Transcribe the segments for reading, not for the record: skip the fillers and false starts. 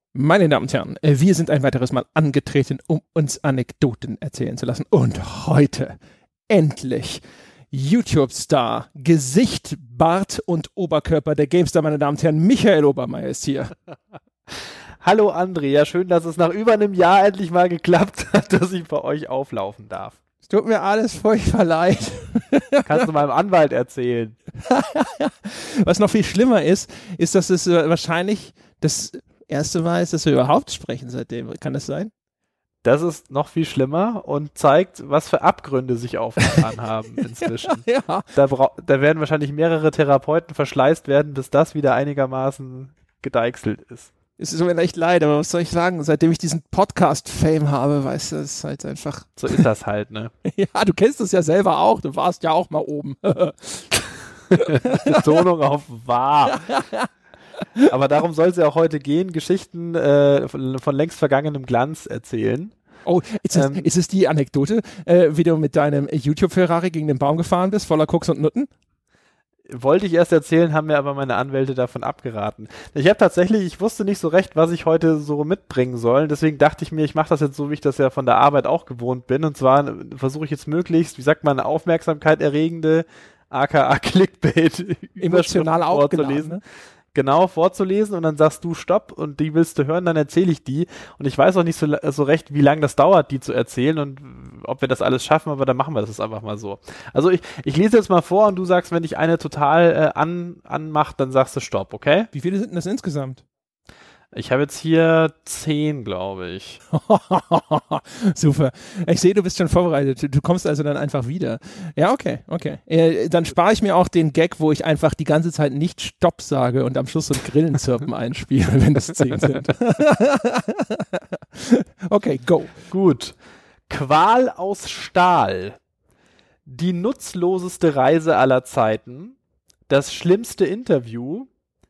Meine Damen und Herren, wir sind ein weiteres Mal angetreten, um uns Anekdoten erzählen zu lassen. Und heute, endlich, YouTube-Star, Gesicht, Bart und Oberkörper der GameStar, meine Damen und Herren, Michael Obermeier ist hier. Hallo André, ja schön, dass es nach über einem Jahr endlich mal geklappt hat, dass ich bei euch auflaufen darf. Es tut mir alles furchtbar leid. Kannst du meinem Anwalt erzählen. Was noch viel schlimmer ist, dass es wahrscheinlich das erste Mal ist, dass wir überhaupt sprechen seitdem. Kann das sein? Das ist noch viel schlimmer und zeigt, was für Abgründe sich aufgetan haben inzwischen. Ja. Da werden wahrscheinlich mehrere Therapeuten verschleißt werden, bis das wieder einigermaßen gedeichselt ist. Es tut mir echt leid, aber was soll ich sagen? Seitdem ich diesen Podcast-Fame habe, weißt du, es ist halt einfach... So ist das halt, ne? Ja, du kennst es ja selber auch. Du warst ja auch mal oben. Betonung auf wahr. Aber darum soll es ja auch heute gehen, Geschichten von längst vergangenem Glanz erzählen. Oh, ist es die Anekdote, wie du mit deinem YouTube-Ferrari gegen den Baum gefahren bist, voller Koks und Nutten? Wollte ich erst erzählen, haben mir aber meine Anwälte davon abgeraten. Ich wusste nicht so recht, was ich heute so mitbringen soll. Deswegen dachte ich mir, ich mache das jetzt so, wie ich das ja von der Arbeit auch gewohnt bin. Und zwar versuche ich jetzt möglichst, wie sagt man, eine Aufmerksamkeit erregende, aka Clickbait, emotional vorzulesen. Ne? Genau, vorzulesen und dann sagst du Stopp und die willst du hören, dann erzähle ich die. Und ich weiß auch nicht so recht, wie lange das dauert, die zu erzählen und ob wir das alles schaffen, aber dann machen wir das jetzt einfach mal so. Also ich lese jetzt mal vor und du sagst, wenn dich eine total anmacht, dann sagst du Stopp, okay? Wie viele sind denn das insgesamt? Ich habe jetzt hier 10, glaube ich. Super. Ich sehe, du bist schon vorbereitet. Du kommst also dann einfach wieder. Ja, okay. Dann spare ich mir auch den Gag, wo ich einfach die ganze Zeit nicht Stopp sage und am Schluss so ein Grillenzirpen einspiele, wenn das 10 sind. Okay, go. Gut. Qual aus Stahl. Die nutzloseste Reise aller Zeiten. Das schlimmste Interview.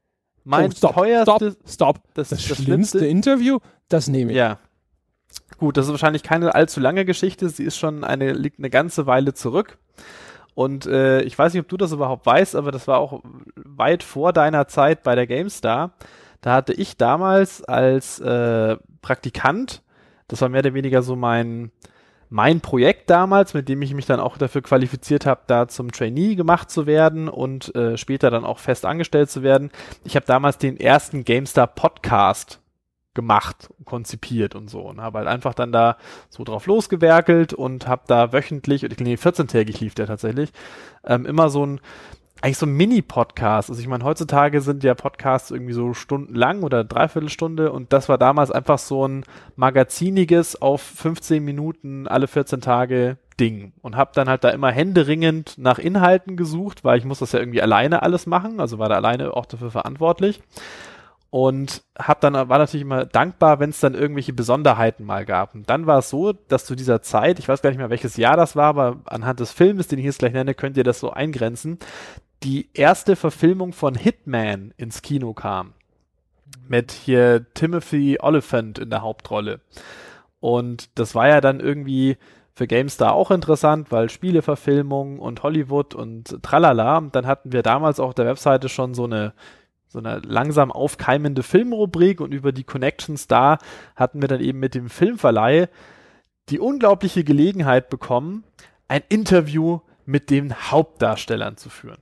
Stopp. Das schlimmste Interview, das nehme ich. Ja. Gut, das ist wahrscheinlich keine allzu lange Geschichte. Sie ist schon liegt eine ganze Weile zurück. Und ich weiß nicht, ob du das überhaupt weißt, aber das war auch weit vor deiner Zeit bei der GameStar. Da hatte ich damals als Praktikant, das war mehr oder weniger so mein Projekt damals, mit dem ich mich dann auch dafür qualifiziert habe, da zum Trainee gemacht zu werden und später dann auch fest angestellt zu werden. Ich habe damals den ersten GameStar Podcast gemacht, konzipiert und so und habe halt einfach dann da so drauf losgewerkelt und habe da wöchentlich, 14-tägig lief der tatsächlich, immer so ein Mini-Podcast. Also ich meine, heutzutage sind ja Podcasts irgendwie so stundenlang oder Dreiviertelstunde und das war damals einfach so ein magaziniges auf 15 Minuten alle 14 Tage Ding und habe dann halt da immer händeringend nach Inhalten gesucht, weil ich muss das ja irgendwie alleine alles machen, also war da alleine auch dafür verantwortlich und war natürlich immer dankbar, wenn es dann irgendwelche Besonderheiten mal gab. Und dann war es so, dass zu dieser Zeit, ich weiß gar nicht mehr, welches Jahr das war, aber anhand des Films, den ich jetzt gleich nenne, könnt ihr das so eingrenzen, die erste Verfilmung von Hitman ins Kino kam. Mit hier Timothy Olyphant in der Hauptrolle. Und das war ja dann irgendwie für GameStar auch interessant, weil Spieleverfilmung und Hollywood und tralala. Und dann hatten wir damals auf der Webseite schon so eine langsam aufkeimende Filmrubrik und über die Connections da hatten wir dann eben mit dem Filmverleih die unglaubliche Gelegenheit bekommen, ein Interview mit den Hauptdarstellern zu führen.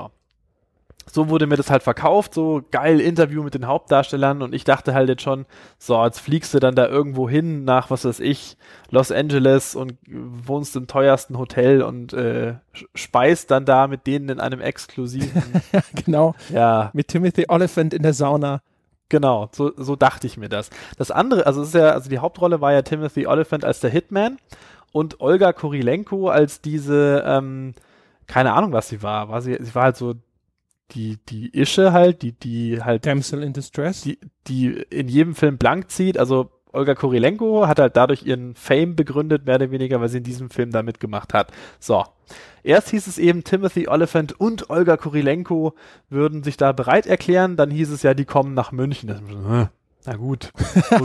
So wurde mir das halt verkauft, so geil Interview mit den Hauptdarstellern und ich dachte halt jetzt schon, so jetzt fliegst du dann da irgendwo hin nach, was weiß ich, Los Angeles und wohnst im teuersten Hotel und speist dann da mit denen in einem exklusiven... Genau, ja. Mit Timothy Olyphant in der Sauna. Genau, so dachte ich mir das. Das andere, also die Hauptrolle war ja Timothy Olyphant als der Hitman und Olga Kurilenko als diese, keine Ahnung, was sie war. Sie war halt so die Ische halt, die halt Damsel in Distress. Die in jedem Film blank zieht. Also Olga Kurilenko hat halt dadurch ihren Fame begründet, mehr oder weniger, weil sie in diesem Film da mitgemacht hat. So. Erst hieß es eben, Timothy Olyphant und Olga Kurilenko würden sich da bereit erklären. Dann hieß es ja, die kommen nach München. Na gut,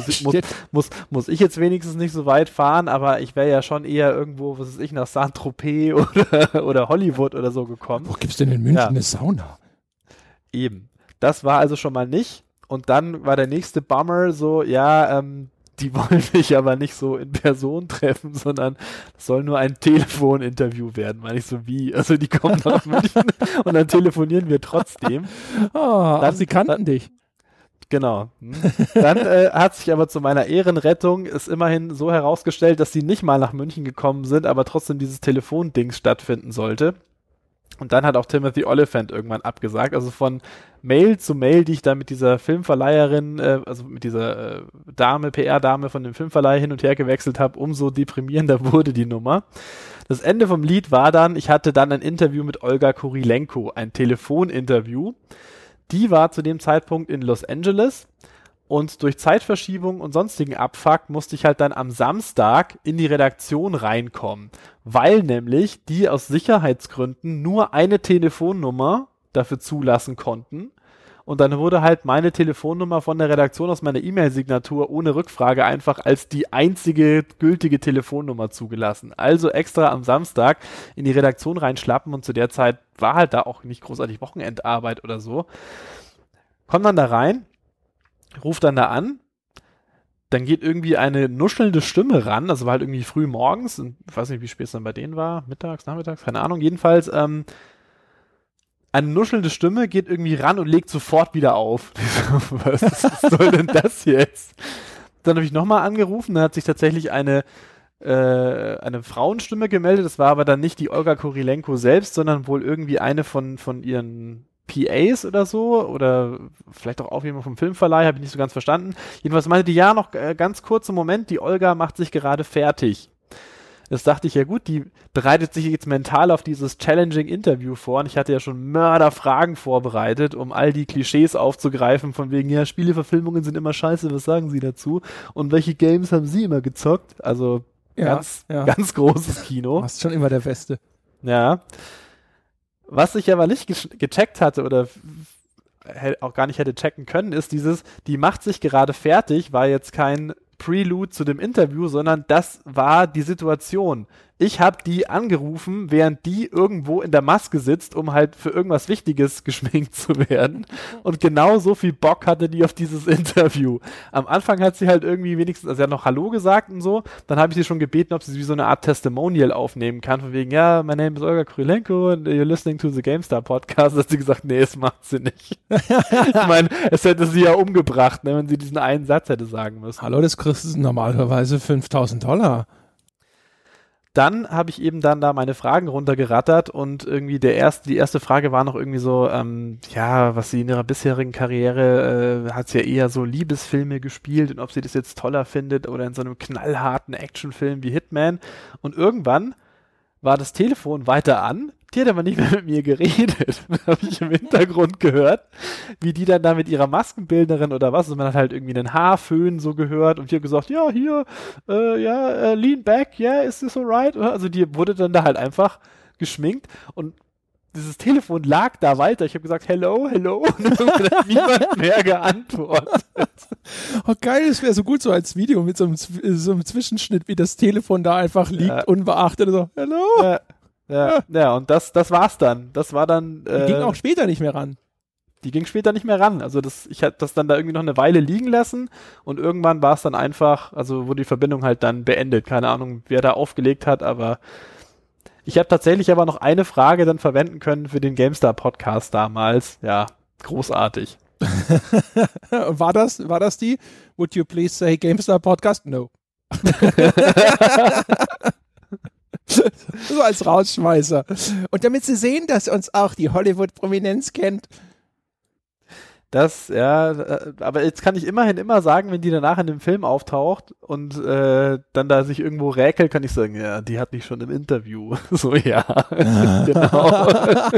muss ich jetzt wenigstens nicht so weit fahren, aber ich wäre ja schon eher irgendwo, was weiß ich, nach Saint-Tropez oder Hollywood oder so gekommen. Wo gibt's denn in München eine Sauna? Eben. Das war also schon mal nicht. Und dann war der nächste Bummer so, ja, die wollen mich aber nicht so in Person treffen, sondern es soll nur ein Telefoninterview werden. Meine ich so, wie? Also die kommen nach München und dann telefonieren wir trotzdem. Sie kannten dich. Genau. Dann hat sich aber zu meiner Ehrenrettung es immerhin so herausgestellt, dass sie nicht mal nach München gekommen sind, aber trotzdem dieses Telefondings stattfinden sollte. Und dann hat auch Timothy Olyphant irgendwann abgesagt. Also von Mail zu Mail, die ich da mit dieser Filmverleiherin, also mit dieser Dame, PR-Dame von dem Filmverleih hin und her gewechselt habe, umso deprimierender wurde die Nummer. Das Ende vom Lied war dann, ich hatte dann ein Interview mit Olga Kurilenko, ein Telefoninterview. Die war zu dem Zeitpunkt in Los Angeles und durch Zeitverschiebung und sonstigen Abfuck musste ich halt dann am Samstag in die Redaktion reinkommen, weil nämlich die aus Sicherheitsgründen nur eine Telefonnummer dafür zulassen konnten. Und dann wurde halt meine Telefonnummer von der Redaktion aus meiner E-Mail-Signatur ohne Rückfrage einfach als die einzige gültige Telefonnummer zugelassen. Also extra am Samstag in die Redaktion reinschlappen und zu der Zeit war halt da auch nicht großartig Wochenendarbeit oder so. Komm dann da rein, ruf dann da an, dann geht irgendwie eine nuschelnde Stimme ran, also war halt irgendwie früh morgens, ich weiß nicht, wie spät es dann bei denen war, mittags, nachmittags, keine Ahnung, jedenfalls, eine nuschelnde Stimme geht irgendwie ran und legt sofort wieder auf. Was soll denn das jetzt? Dann habe ich nochmal angerufen, dann hat sich tatsächlich eine Frauenstimme gemeldet, das war aber dann nicht die Olga Kurilenko selbst, sondern wohl irgendwie eine von ihren PAs oder so, oder vielleicht auch jemand vom Filmverleih, habe ich nicht so ganz verstanden. Jedenfalls meinte die, ja, noch ganz kurzen Moment, die Olga macht sich gerade fertig. Das dachte ich, ja gut, die bereitet sich jetzt mental auf dieses challenging Interview vor und ich hatte ja schon Mörderfragen vorbereitet, um all die Klischees aufzugreifen, von wegen, ja, Spieleverfilmungen sind immer scheiße, was sagen Sie dazu? Und welche Games haben Sie immer gezockt? Also ganz großes Kino. Du warst schon immer der Beste. Ja. Was ich aber nicht gecheckt hatte oder auch gar nicht hätte checken können, ist dieses, die macht sich gerade fertig, war jetzt kein Prelude zu dem Interview, sondern das war die Situation. Ich habe die angerufen, während die irgendwo in der Maske sitzt, um halt für irgendwas Wichtiges geschminkt zu werden. Und genau so viel Bock hatte die auf dieses Interview. Am Anfang hat sie halt irgendwie wenigstens, also sie hat noch Hallo gesagt und so. Dann habe ich sie schon gebeten, ob sie wie so eine Art Testimonial aufnehmen kann, von wegen, ja, my name is Olga Kurilenko and you're listening to the GameStar Podcast. Da hat sie gesagt, nee, das macht sie nicht. Ich meine, es hätte sie ja umgebracht, ne, wenn sie diesen einen Satz hätte sagen müssen. Hallo, das kriegst du normalerweise $5.000. Dann habe ich eben dann da meine Fragen runtergerattert und irgendwie die erste Frage war noch irgendwie so, ja, was sie in ihrer bisherigen Karriere, hat sie ja eher so Liebesfilme gespielt und ob sie das jetzt toller findet oder in so einem knallharten Actionfilm wie Hitman. Und irgendwann war das Telefon weiter an, die hat aber nicht mehr mit mir geredet. Dann habe ich im Hintergrund gehört, wie die dann da mit ihrer Maskenbildnerin oder was, also man hat halt irgendwie einen Haarföhn so gehört und die hat gesagt, ja, hier, lean back, yeah, is this alright? Also die wurde dann da halt einfach geschminkt und dieses Telefon lag da weiter. Ich habe gesagt, hello, hello, und dann hat niemand mehr geantwortet. Oh geil, das wäre so gut so als Video mit so einem Zwischenschnitt, wie das Telefon da einfach liegt, unbeachtet, so, hello. Ja, und das war's dann. Das war dann. Die ging auch später nicht mehr ran. Die ging später nicht mehr ran. Also ich hatte das dann da irgendwie noch eine Weile liegen lassen und irgendwann war es dann einfach, also wurde die Verbindung halt dann beendet. Keine Ahnung, wer da aufgelegt hat, aber ich habe tatsächlich aber noch eine Frage dann verwenden können für den GameStar-Podcast damals. Ja, großartig. War das die? Would you please say GameStar Podcast? No. So als Rausschmeißer. Und damit Sie sehen, dass uns auch die Hollywood-Prominenz kennt. Das, ja, aber jetzt kann ich immerhin immer sagen, wenn die danach in dem Film auftaucht und dann da sich irgendwo räkelt, kann ich sagen, ja, die hat mich schon im Interview. So, ja, genau.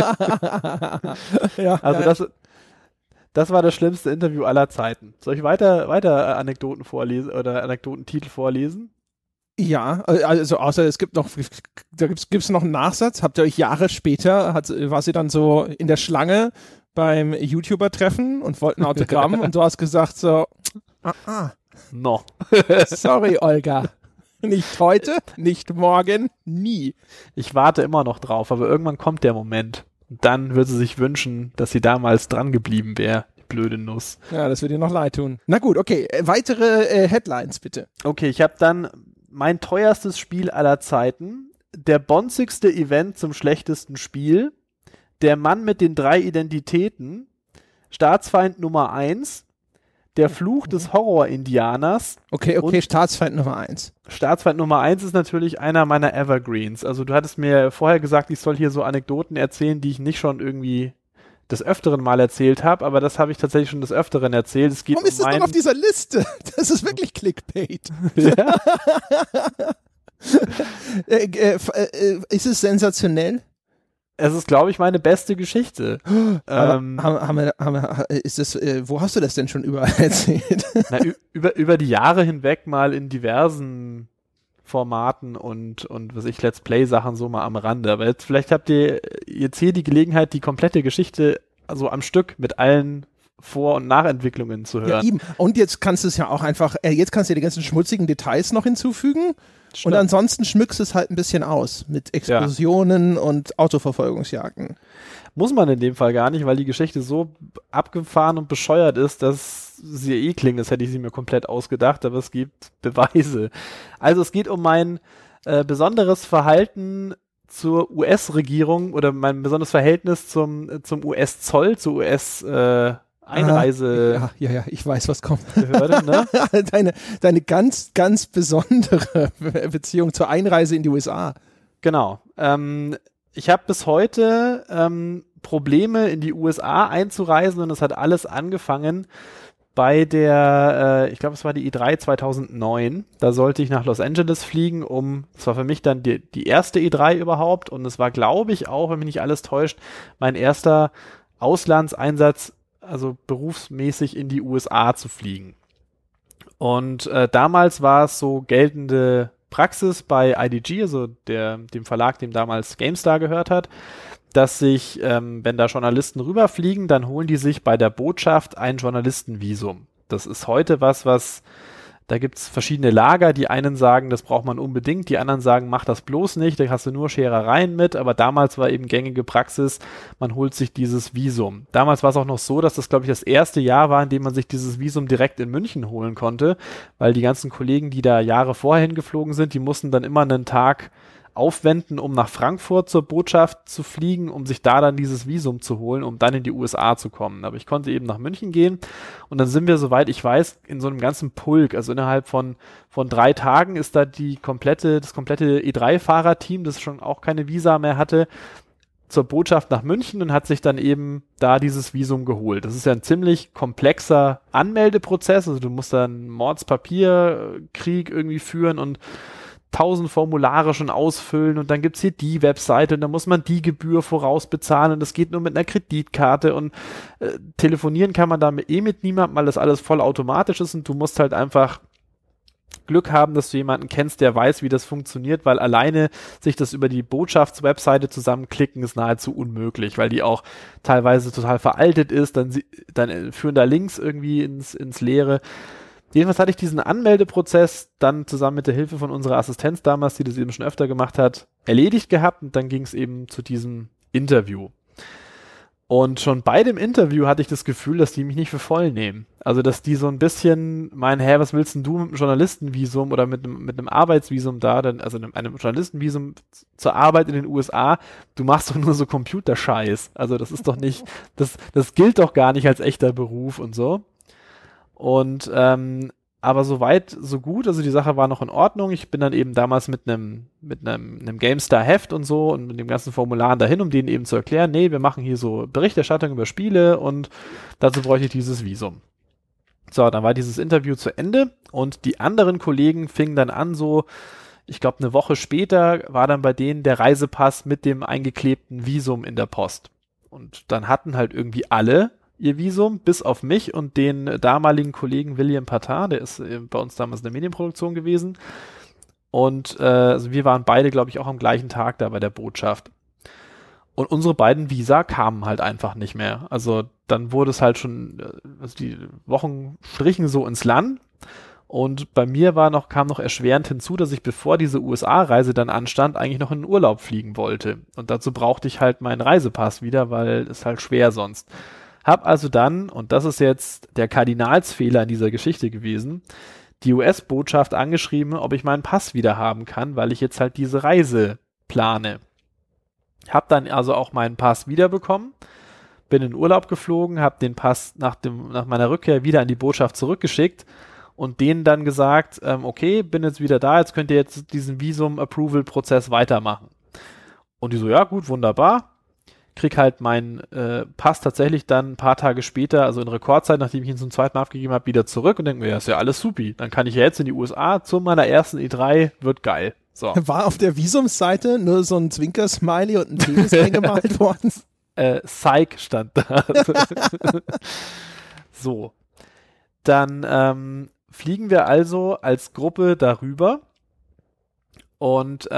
Ja, also das war das schlimmste Interview aller Zeiten. Soll ich weiter Anekdoten vorlesen oder Anekdotentitel vorlesen? Ja, also außer es gibt noch, gibt's noch einen Nachsatz. Habt ihr euch Jahre später, war sie dann so in der Schlange beim YouTuber-Treffen und wollten ein Autogramm und du hast gesagt so, no. Sorry, Olga. Nicht heute, nicht morgen, nie. Ich warte immer noch drauf, aber irgendwann kommt der Moment. Und dann wird sie sich wünschen, dass sie damals dran geblieben wäre. blöde Nuss. Ja, das wird dir noch leid tun. Na gut, okay. Weitere Headlines bitte. Okay, ich habe dann mein teuerstes Spiel aller Zeiten, der bonzigste Event zum schlechtesten Spiel, der Mann mit den 3 Identitäten, Staatsfeind Nummer 1, der Fluch des Horror-Indianers. Okay, Staatsfeind Nummer 1. Staatsfeind Nummer 1 ist natürlich einer meiner Evergreens. Also du hattest mir vorher gesagt, ich soll hier so Anekdoten erzählen, die ich nicht schon irgendwie des Öfteren mal erzählt habe, aber das habe ich tatsächlich schon des Öfteren erzählt. Es geht Warum ist das noch auf dieser Liste? Das ist wirklich Clickbait. Ja? Ist es sensationell? Es ist, glaube ich, meine beste Geschichte. Wo hast du das denn schon überall erzählt? Na, über die Jahre hinweg mal in diversen Formaten und was ich, Let's Play-Sachen so mal am Rande. Aber jetzt, vielleicht habt ihr jetzt hier die Gelegenheit, die komplette Geschichte also am Stück mit allen Vor- und Nachentwicklungen zu hören. Ja, eben. Und jetzt kannst du es ja auch einfach, jetzt kannst du die ganzen schmutzigen Details noch hinzufügen. Stimmt. Und ansonsten schmückst es halt ein bisschen aus mit Explosionen und Autoverfolgungsjagden. Muss man in dem Fall gar nicht, weil die Geschichte so abgefahren und bescheuert ist, dass sie klingt, als hätte ich sie mir komplett ausgedacht, aber es gibt Beweise. Also es geht um mein besonderes Verhalten zur US-Regierung oder mein besonderes Verhältnis zum US-Zoll, zur US- Ja, ich weiß, was kommt. Behörde, ne? Deine ganz, ganz besondere Beziehung zur Einreise in die USA. Genau. Ich habe bis heute Probleme, in die USA einzureisen und es hat alles angefangen bei der, ich glaube, es war die E3 2009. Da sollte ich nach Los Angeles fliegen, das war für mich dann die erste E3 überhaupt und es war, glaube ich, auch, wenn mich nicht alles täuscht, mein erster Auslandseinsatz, also berufsmäßig in die USA zu fliegen. Und damals war es so geltende Praxis bei IDG, also dem Verlag, dem damals GameStar gehört hat, dass sich, wenn da Journalisten rüberfliegen, dann holen die sich bei der Botschaft ein Journalistenvisum. Das ist heute da gibt es verschiedene Lager, die einen sagen, das braucht man unbedingt, die anderen sagen, mach das bloß nicht, da hast du nur Scherereien mit, aber damals war eben gängige Praxis, man holt sich dieses Visum. Damals war es auch noch so, dass das, glaube ich, das erste Jahr war, in dem man sich dieses Visum direkt in München holen konnte, weil die ganzen Kollegen, die da Jahre vorher hingeflogen sind, die mussten dann immer einen Tag aufwenden, um nach Frankfurt zur Botschaft zu fliegen, um sich da dann dieses Visum zu holen, um dann in die USA zu kommen. Aber ich konnte eben nach München gehen und dann sind wir, soweit ich weiß, in so einem ganzen Pulk, also innerhalb von 3 Tagen ist da das komplette E3-Fahrerteam, das schon auch keine Visa mehr hatte, zur Botschaft nach München und hat sich dann eben da dieses Visum geholt. Das ist ja ein ziemlich komplexer Anmeldeprozess, also du musst da einen Mordspapierkrieg irgendwie führen und 1000 Formulare schon ausfüllen und dann gibt's hier die Webseite und dann muss man die Gebühr vorausbezahlen und das geht nur mit einer Kreditkarte und telefonieren kann man da mit niemandem, weil das alles voll automatisch ist und du musst halt einfach Glück haben, dass du jemanden kennst, der weiß, wie das funktioniert, weil alleine sich das über die Botschaftswebseite zusammenklicken ist nahezu unmöglich, weil die auch teilweise total veraltet ist, dann führen da Links irgendwie ins Leere. Jedenfalls hatte ich diesen Anmeldeprozess dann zusammen mit der Hilfe von unserer Assistenz damals, die das eben schon öfter gemacht hat, erledigt gehabt und dann ging es eben zu diesem Interview. Und schon bei dem Interview hatte ich das Gefühl, dass die mich nicht für voll nehmen. Also, dass die so ein bisschen meinen, was willst denn du mit einem Journalistenvisum oder mit einem Arbeitsvisum da, also einem Journalistenvisum zur Arbeit in den USA, du machst doch nur so Computerscheiß. Also, das ist doch nicht, das gilt doch gar nicht als echter Beruf und so. Und aber so weit, so gut, also die Sache war noch in Ordnung. Ich bin dann eben damals mit einem GameStar-Heft und so und mit dem ganzen Formularen dahin, um denen eben zu erklären, nee, wir machen hier so Berichterstattung über Spiele und dazu bräuchte ich dieses Visum. So, dann war dieses Interview zu Ende und die anderen Kollegen fingen dann an, so, ich glaube, eine Woche später war dann bei denen der Reisepass mit dem eingeklebten Visum in der Post. Und dann hatten halt irgendwie alle ihr Visum, bis auf mich und den damaligen Kollegen William Patar, der ist bei uns damals in der Medienproduktion gewesen. Und also wir waren beide, glaube ich, auch am gleichen Tag da bei der Botschaft. Und unsere beiden Visa kamen halt einfach nicht mehr. Also dann wurde es halt schon, also die Wochen strichen so ins Land. Und bei mir kam noch erschwerend hinzu, dass ich, bevor diese USA-Reise dann anstand, eigentlich noch in den Urlaub fliegen wollte. Und dazu brauchte ich halt meinen Reisepass wieder, weil es halt schwer sonst. Hab also dann, und das ist jetzt der Kardinalsfehler in dieser Geschichte gewesen, die US-Botschaft angeschrieben, ob ich meinen Pass wieder haben kann, weil ich jetzt halt diese Reise plane. Hab dann also auch meinen Pass wiederbekommen, bin in Urlaub geflogen, hab den Pass nach meiner Rückkehr wieder an die Botschaft zurückgeschickt und denen dann gesagt, okay, bin jetzt wieder da, jetzt könnt ihr jetzt diesen Visum-Approval-Prozess weitermachen. Und die so, ja gut, wunderbar. Krieg halt meinen Pass tatsächlich dann ein paar Tage später, also in Rekordzeit, nachdem ich ihn zum zweiten Mal abgegeben habe, wieder zurück und denke mir, ja, ist ja alles supi. Dann kann ich ja jetzt in die USA zu meiner ersten E3, wird geil. So. War auf der Visumsseite nur so ein Zwinker-Smiley und ein Penis eingemalt worden? Psych stand da. So. Dann fliegen wir also als Gruppe darüber und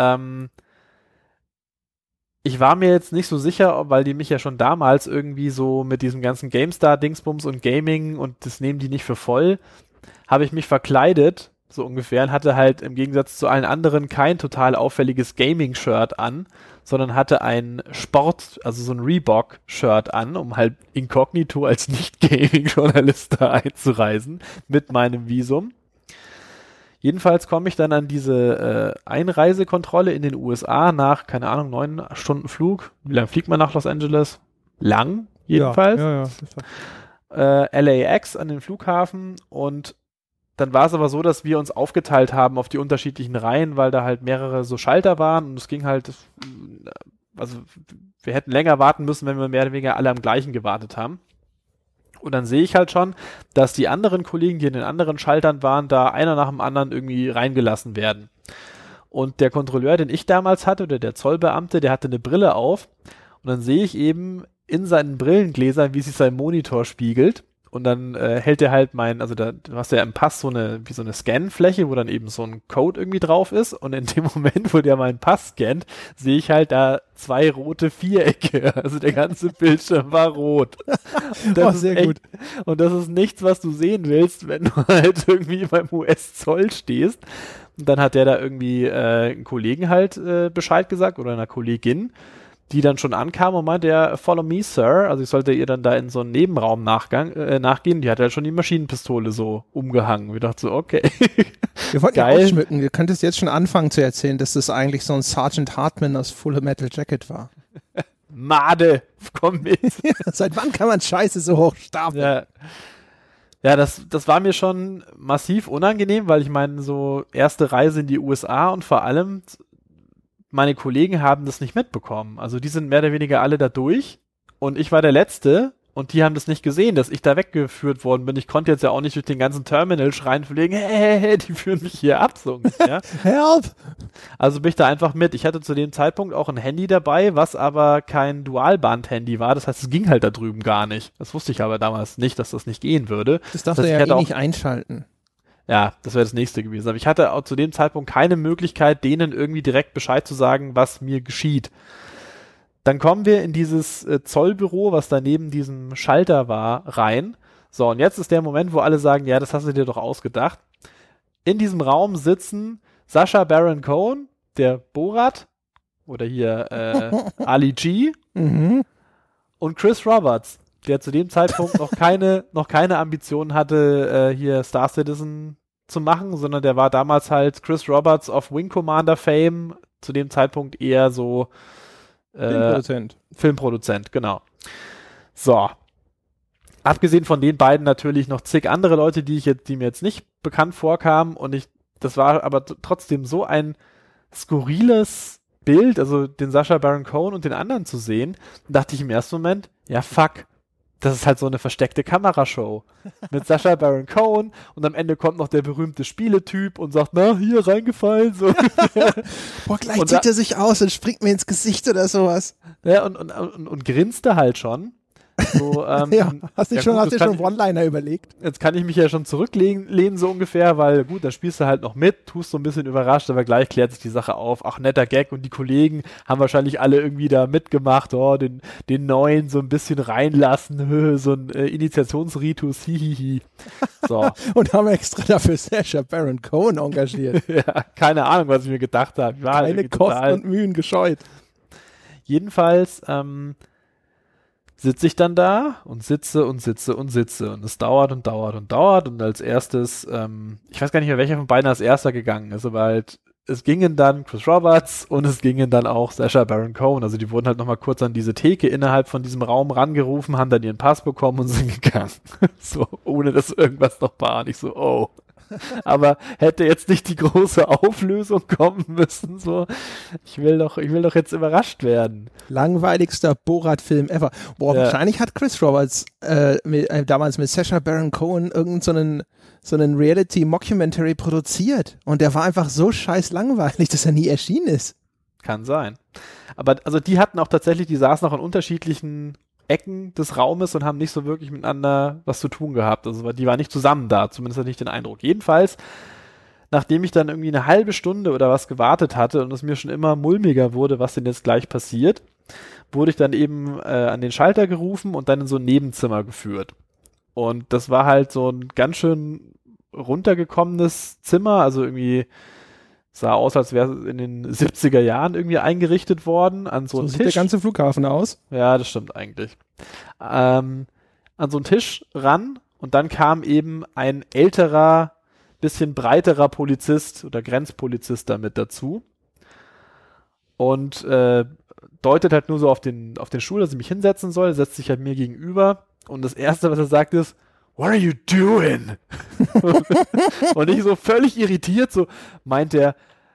ich war mir jetzt nicht so sicher, weil die mich ja schon damals irgendwie so mit diesem ganzen GameStar-Dingsbums und Gaming und das nehmen die nicht für voll, habe ich mich verkleidet, so ungefähr, und hatte halt im Gegensatz zu allen anderen kein total auffälliges Gaming-Shirt an, sondern hatte ein also so ein Reebok-Shirt an, um halt inkognito als Nicht-Gaming-Journalist da einzureisen mit meinem Visum. Jedenfalls komme ich dann an diese Einreisekontrolle in den USA nach, keine Ahnung, 9 Stunden Flug. Wie lange fliegt man nach Los Angeles? Lang, jedenfalls. Ja. LAX an den Flughafen und dann war es aber so, dass wir uns aufgeteilt haben auf die unterschiedlichen Reihen, weil da halt mehrere so Schalter waren und es ging halt, also wir hätten länger warten müssen, wenn wir mehr oder weniger alle am gleichen gewartet haben. Und dann sehe ich halt schon, dass die anderen Kollegen, die in den anderen Schaltern waren, da einer nach dem anderen irgendwie reingelassen werden. Und der Kontrolleur, den ich damals hatte, oder der Zollbeamte, der hatte eine Brille auf. Und dann sehe ich eben in seinen Brillengläsern, wie sich sein Monitor spiegelt. Und dann hält er halt also du hast ja im Pass so eine Scanfläche, wo dann eben so ein Code irgendwie drauf ist. Und in dem Moment, wo der meinen Pass scannt, sehe ich halt da 2 rote Vierecke. Also der ganze Bildschirm war rot. Und das ist sehr echt, gut. und das ist nichts, was du sehen willst, wenn du halt irgendwie beim US-Zoll stehst. Und dann hat der da irgendwie einen Kollegen halt Bescheid gesagt oder einer Kollegin, die dann schon ankam und meinte, ja, follow me, sir. Also ich sollte ihr dann da in so einen Nebenraum nachgehen. Die hat halt schon die Maschinenpistole so umgehangen. Wir dachten so, okay. Wir wollten ja Geil. ausschmücken. Du könntest jetzt schon anfangen zu erzählen, dass das eigentlich so ein Sergeant Hartman aus Full Metal Jacket war. Made, komm mit. Seit wann kann man Scheiße so hoch stapeln? Ja, das war mir schon massiv unangenehm, weil ich meine, so erste Reise in die USA und vor allem meine Kollegen haben das nicht mitbekommen. Also die sind mehr oder weniger alle da durch und ich war der Letzte und die haben das nicht gesehen, dass ich da weggeführt worden bin. Ich konnte jetzt ja auch nicht durch den ganzen Terminal schreien, fliegen, hey, die führen mich hier ab, so ungefähr. Help! Also bin ich da einfach mit. Ich hatte zu dem Zeitpunkt auch ein Handy dabei, was aber kein Dualband-Handy war. Das heißt, es ging halt da drüben gar nicht. Das wusste ich aber damals nicht, dass das nicht gehen würde. Das darfst du ja eh nicht einschalten. Ja, das wäre das nächste gewesen. Aber ich hatte auch zu dem Zeitpunkt keine Möglichkeit, denen irgendwie direkt Bescheid zu sagen, was mir geschieht. Dann kommen wir in dieses Zollbüro, was da neben diesem Schalter war, rein. So, und jetzt ist der Moment, wo alle sagen, ja, das hast du dir doch ausgedacht. In diesem Raum sitzen Sacha Baron Cohen, der Borat, oder hier Ali G und Chris Roberts, der zu dem Zeitpunkt noch keine Ambitionen hatte, hier Star Citizen zu machen, sondern der war damals halt Chris Roberts of Wing Commander Fame, zu dem Zeitpunkt eher so Filmproduzent, genau. So. Abgesehen von den beiden natürlich noch zig andere Leute, die mir jetzt nicht bekannt vorkamen und das war aber trotzdem so ein skurriles Bild, also den Sacha Baron Cohen und den anderen zu sehen, dachte ich im ersten Moment, ja fuck, das ist halt so eine versteckte Kamerashow mit Sacha Baron Cohen und am Ende kommt noch der berühmte Spieletyp und sagt, na, hier reingefallen. So. Boah, gleich zieht er sich aus und springt mir ins Gesicht oder sowas. Ja, und grinste halt schon. So, ja, hast du schon One-Liner überlegt? Jetzt kann ich mich ja schon zurücklehnen so ungefähr, weil gut, da spielst du halt noch mit, tust so ein bisschen überrascht, aber gleich klärt sich die Sache auf. Ach, netter Gag und die Kollegen haben wahrscheinlich alle irgendwie da mitgemacht, den Neuen so ein bisschen reinlassen, so ein Initiationsritus, hihihi. So. Und haben extra dafür Sacha Baron Cohen engagiert. Ja, keine Ahnung, was ich mir gedacht habe. Keine Kosten und Mühen gescheut. Jedenfalls, sitze ich dann da und sitze und sitze und sitze und es dauert und dauert und dauert und als erstes, ich weiß gar nicht mehr, welcher von beiden als erster gegangen ist, aber halt, es gingen dann Chris Roberts und es gingen dann auch Sacha Baron Cohen, also die wurden halt nochmal kurz an diese Theke innerhalb von diesem Raum rangerufen, haben dann ihren Pass bekommen und sind gegangen. So, ohne dass irgendwas noch war. Und ich so, oh. Aber hätte jetzt nicht die große Auflösung kommen müssen, so. Ich will doch jetzt überrascht werden. Langweiligster Borat-Film ever. Boah, Ja. wahrscheinlich hat Chris Roberts damals mit Sacha Baron Cohen irgendeinen so einen Reality-Mockumentary produziert. Und der war einfach so scheiß langweilig, dass er nie erschienen ist. Kann sein. Aber also die hatten auch tatsächlich, die saßen auch an unterschiedlichen Ecken des Raumes und haben nicht so wirklich miteinander was zu tun gehabt. Also die waren nicht zusammen da, zumindest hatte ich den Eindruck. Jedenfalls, nachdem ich dann irgendwie eine halbe Stunde oder was gewartet hatte und es mir schon immer mulmiger wurde, was denn jetzt gleich passiert, wurde ich dann eben an den Schalter gerufen und dann in so ein Nebenzimmer geführt. Und das war halt so ein ganz schön runtergekommenes Zimmer, also irgendwie sah aus, als wäre es in den 70er Jahren irgendwie eingerichtet worden, an so So einem sieht der Tisch. ganze Flughafen aus. Ja, das stimmt eigentlich. An so einen Tisch ran und dann kam eben ein älterer, bisschen breiterer Polizist oder Grenzpolizist damit dazu und deutet halt nur so auf den Stuhl, dass ich mich hinsetzen soll, setzt sich halt mir gegenüber und das Erste, was er sagt, ist, "What are you doing?" Und ich so völlig irritiert, so meint er,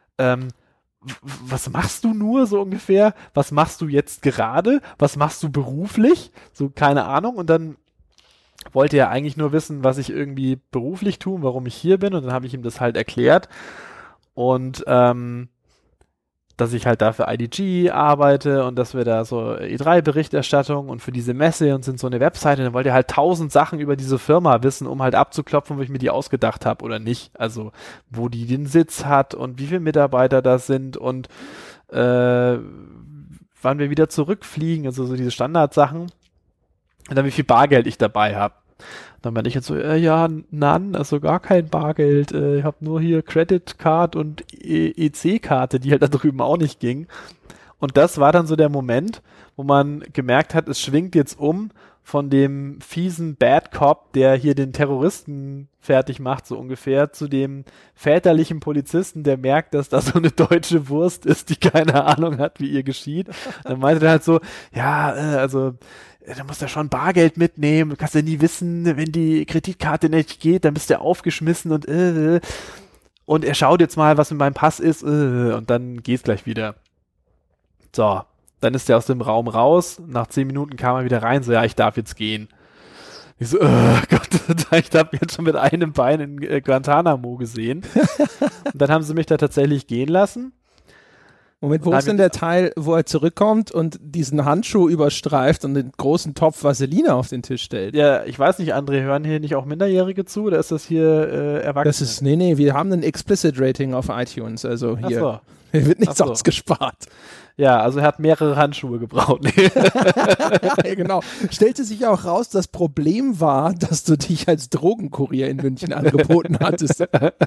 was machst du nur so ungefähr? Was machst du jetzt gerade? Was machst du beruflich? So, keine Ahnung. Und dann wollte er eigentlich nur wissen, was ich irgendwie beruflich tue, warum ich hier bin. Und dann habe ich ihm das halt erklärt. Und dass ich halt da für IDG arbeite und dass wir da so E3-Berichterstattung und für diese Messe und sind so eine Webseite. Dann wollte er halt 1000 Sachen über diese Firma wissen, um halt abzuklopfen, wo ich mir die ausgedacht habe oder nicht. Also wo die den Sitz hat und wie viele Mitarbeiter das sind und wann wir wieder zurückfliegen, also so diese Standardsachen. Und dann wie viel Bargeld ich dabei habe. Dann bin ich jetzt so, ja, also gar kein Bargeld. Ich habe nur hier Credit Card und EC-Karte, die halt da drüben auch nicht ging. Und das war dann so der Moment, wo man gemerkt hat, es schwingt jetzt um von dem fiesen Bad Cop, der hier den Terroristen fertig macht, so ungefähr, zu dem väterlichen Polizisten, der merkt, dass da so eine deutsche Wurst ist, die keine Ahnung hat, wie ihr geschieht. Dann meinte er halt so, ja, also du musst ja schon Bargeld mitnehmen, du kannst ja nie wissen, wenn die Kreditkarte nicht geht, dann bist du aufgeschmissen und er schaut jetzt mal, was mit meinem Pass ist und dann geht's gleich wieder. So, dann ist der aus dem Raum raus, nach 10 Minuten kam er wieder rein, so, ja, ich darf jetzt gehen. Ich so, Gott, ich habe jetzt schon mit einem Bein in Guantanamo gesehen. Und dann haben sie mich da tatsächlich gehen lassen. Moment, wo ist denn der Teil, wo er zurückkommt und diesen Handschuh überstreift und den großen Topf Vaseline auf den Tisch stellt? Ja, ich weiß nicht, André, hören hier nicht auch Minderjährige zu oder ist das hier Erwachsene? Das ist, nee, wir haben ein Explicit Rating auf iTunes, also hier Ach so. hier wird nichts Ach so. ausgespart. Ja, also er hat mehrere Handschuhe gebraucht. Genau. Stellte sich auch raus, das Problem war, dass du dich als Drogenkurier in München angeboten hattest.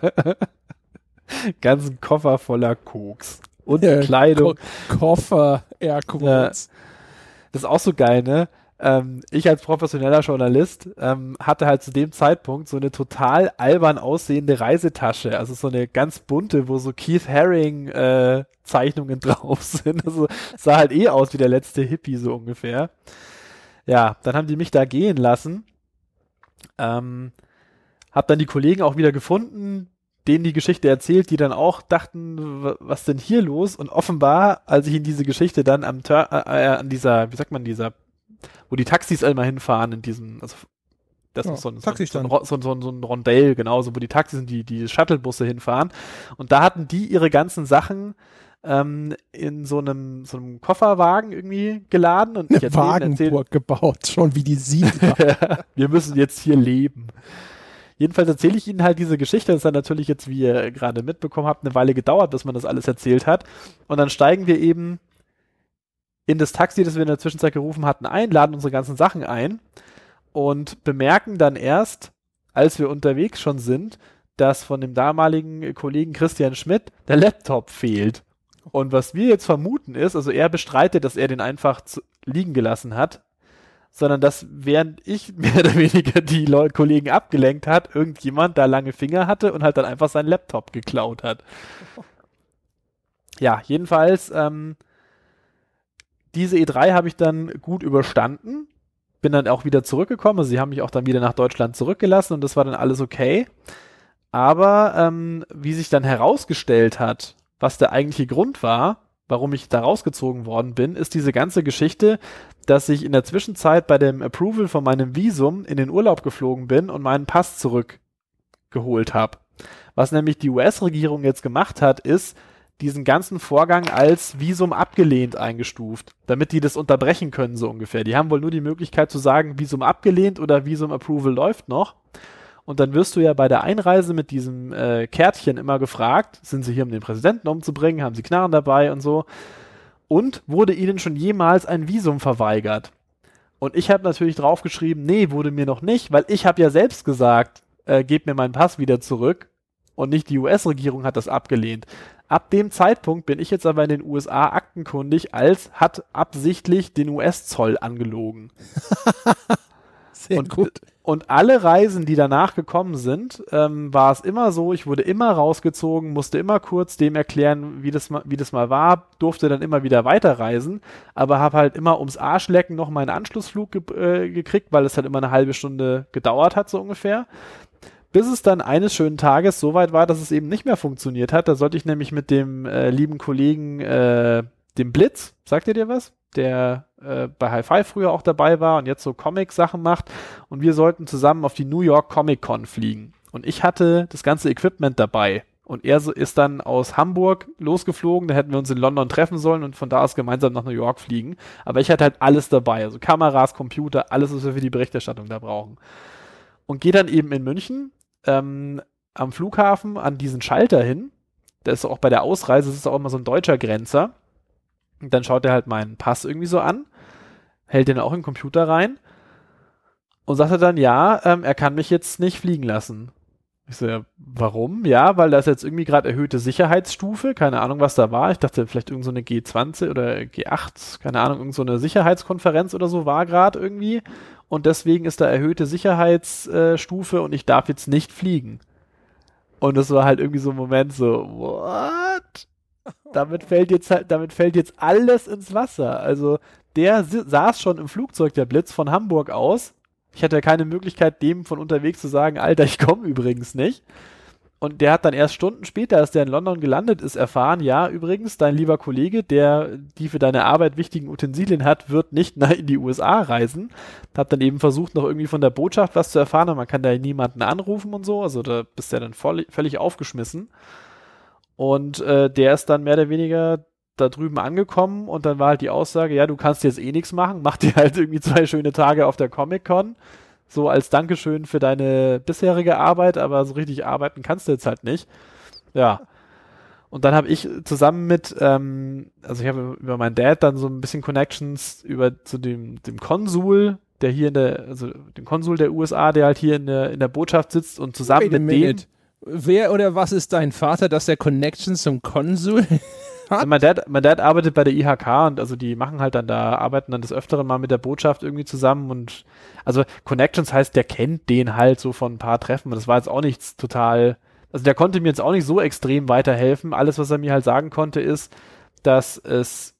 Ganzen Koffer voller Koks. Und Kleidung. Koffer, Airquotes. Ja. Das ist auch so geil, ne? Ich als professioneller Journalist hatte halt zu dem Zeitpunkt so eine total albern aussehende Reisetasche. Also so eine ganz bunte, wo so Keith Haring Zeichnungen drauf sind. Also sah halt aus wie der letzte Hippie so ungefähr. Ja, dann haben die mich da gehen lassen. Hab dann die Kollegen auch wieder gefunden, denen die Geschichte erzählt, die dann auch dachten, was denn hier los? Und offenbar, als ich in diese Geschichte dann an dieser, wie sagt man, wo die Taxis immer hinfahren, in diesem, also das ist so ein Rondell, genauso, wo die Taxis und die Shuttlebusse hinfahren. Und da hatten die ihre ganzen Sachen in so einem Kofferwagen irgendwie geladen und eine Wagenburg gebaut, schon wie die Siedler. Wir müssen jetzt hier leben. Jedenfalls erzähle ich Ihnen halt diese Geschichte. Das ist dann natürlich jetzt, wie ihr gerade mitbekommen habt, eine Weile gedauert, bis man das alles erzählt hat. Und dann steigen wir eben in das Taxi, das wir in der Zwischenzeit gerufen hatten, ein, laden unsere ganzen Sachen ein und bemerken dann erst, als wir unterwegs schon sind, dass von dem damaligen Kollegen Christian Schmidt der Laptop fehlt. Und was wir jetzt vermuten ist, also er bestreitet, dass er den einfach liegen gelassen hat, sondern dass während ich mehr oder weniger die Kollegen abgelenkt hat, irgendjemand da lange Finger hatte und halt dann einfach seinen Laptop geklaut hat. Ja, jedenfalls, diese E3 habe ich dann gut überstanden, bin dann auch wieder zurückgekommen, also sie haben mich auch dann wieder nach Deutschland zurückgelassen und das war dann alles okay. Aber wie sich dann herausgestellt hat, was der eigentliche Grund war, warum ich da rausgezogen worden bin, ist diese ganze Geschichte, dass ich in der Zwischenzeit bei dem Approval von meinem Visum in den Urlaub geflogen bin und meinen Pass zurückgeholt habe. Was nämlich die US-Regierung jetzt gemacht hat, ist diesen ganzen Vorgang als Visum abgelehnt eingestuft, damit die das unterbrechen können, so ungefähr. Die haben wohl nur die Möglichkeit zu sagen, Visum abgelehnt oder Visum Approval läuft noch. Und dann wirst du ja bei der Einreise mit diesem Kärtchen immer gefragt, sind sie hier, um den Präsidenten umzubringen, haben sie Knarren dabei und so. Und wurde ihnen schon jemals ein Visum verweigert? Und ich habe natürlich draufgeschrieben, nee, wurde mir noch nicht, weil ich habe ja selbst gesagt, gebt mir meinen Pass wieder zurück. Und nicht die US-Regierung hat das abgelehnt. Ab dem Zeitpunkt bin ich jetzt aber in den USA aktenkundig als hat absichtlich den US-Zoll angelogen. Sehr gut. Und alle Reisen, die danach gekommen sind, war es immer so, ich wurde immer rausgezogen, musste immer kurz dem erklären, wie das mal war, durfte dann immer wieder weiterreisen, aber habe halt immer ums Arschlecken noch meinen Anschlussflug gekriegt, weil es halt immer eine halbe Stunde gedauert hat, so ungefähr. Bis es dann eines schönen Tages so weit war, dass es eben nicht mehr funktioniert hat. Da sollte ich nämlich mit dem lieben Kollegen, dem Blitz, sagt ihr dir was? Der bei Hi-Fi früher auch dabei war und jetzt so Comic-Sachen macht. Und wir sollten zusammen auf die New York Comic-Con fliegen. Und ich hatte das ganze Equipment dabei. Und er ist dann aus Hamburg losgeflogen. Da hätten wir uns in London treffen sollen und von da aus gemeinsam nach New York fliegen. Aber ich hatte halt alles dabei. Also Kameras, Computer, alles, was wir für die Berichterstattung da brauchen. Und gehe dann eben in München am Flughafen an diesen Schalter hin. Da ist auch bei der Ausreise, das ist auch immer so ein deutscher Grenzer. Und dann schaut er halt meinen Pass irgendwie so an, hält den auch in den Computer rein und sagt dann, ja, er kann mich jetzt nicht fliegen lassen. Ich so, ja, warum? Ja, weil da ist jetzt irgendwie gerade erhöhte Sicherheitsstufe, keine Ahnung, was da war. Ich dachte, vielleicht irgend so eine G20 oder G8, keine Ahnung, irgend so eine Sicherheitskonferenz oder so war gerade irgendwie. Und deswegen ist da erhöhte Sicherheitsstufe und ich darf jetzt nicht fliegen. Und das war halt irgendwie so ein Moment so, what? Damit fällt jetzt alles ins Wasser. Also der saß schon im Flugzeug, der Blitz, von Hamburg aus. Ich hatte ja keine Möglichkeit, dem von unterwegs zu sagen, Alter, ich komme übrigens nicht. Und der hat dann erst Stunden später, als der in London gelandet ist, erfahren, ja, übrigens, dein lieber Kollege, der die für deine Arbeit wichtigen Utensilien hat, wird nicht in die USA reisen. Hab dann eben versucht, noch irgendwie von der Botschaft was zu erfahren, aber man kann da niemanden anrufen und so, also da bist du dann völlig aufgeschmissen. Und der ist dann mehr oder weniger da drüben angekommen und dann war halt die Aussage, ja, du kannst jetzt eh nichts machen, mach dir halt irgendwie 2 schöne Tage auf der Comic-Con. So als Dankeschön für deine bisherige Arbeit, aber so richtig arbeiten kannst du jetzt halt nicht. Ja. Und dann habe ich zusammen mit, also ich habe über meinen Dad dann so ein bisschen Connections zu dem Konsul, der hier dem Konsul der USA, der halt hier in der Botschaft sitzt und zusammen mit dem. Wer oder was ist dein Vater, dass der Connections zum Konsul hat? Mein Dad arbeitet bei der IHK und also die machen halt dann arbeiten dann des Öfteren mal mit der Botschaft irgendwie zusammen und also Connections heißt, der kennt den halt so von ein paar Treffen und das war jetzt auch nichts total, also der konnte mir jetzt auch nicht so extrem weiterhelfen. Alles, was er mir halt sagen konnte, ist, dass es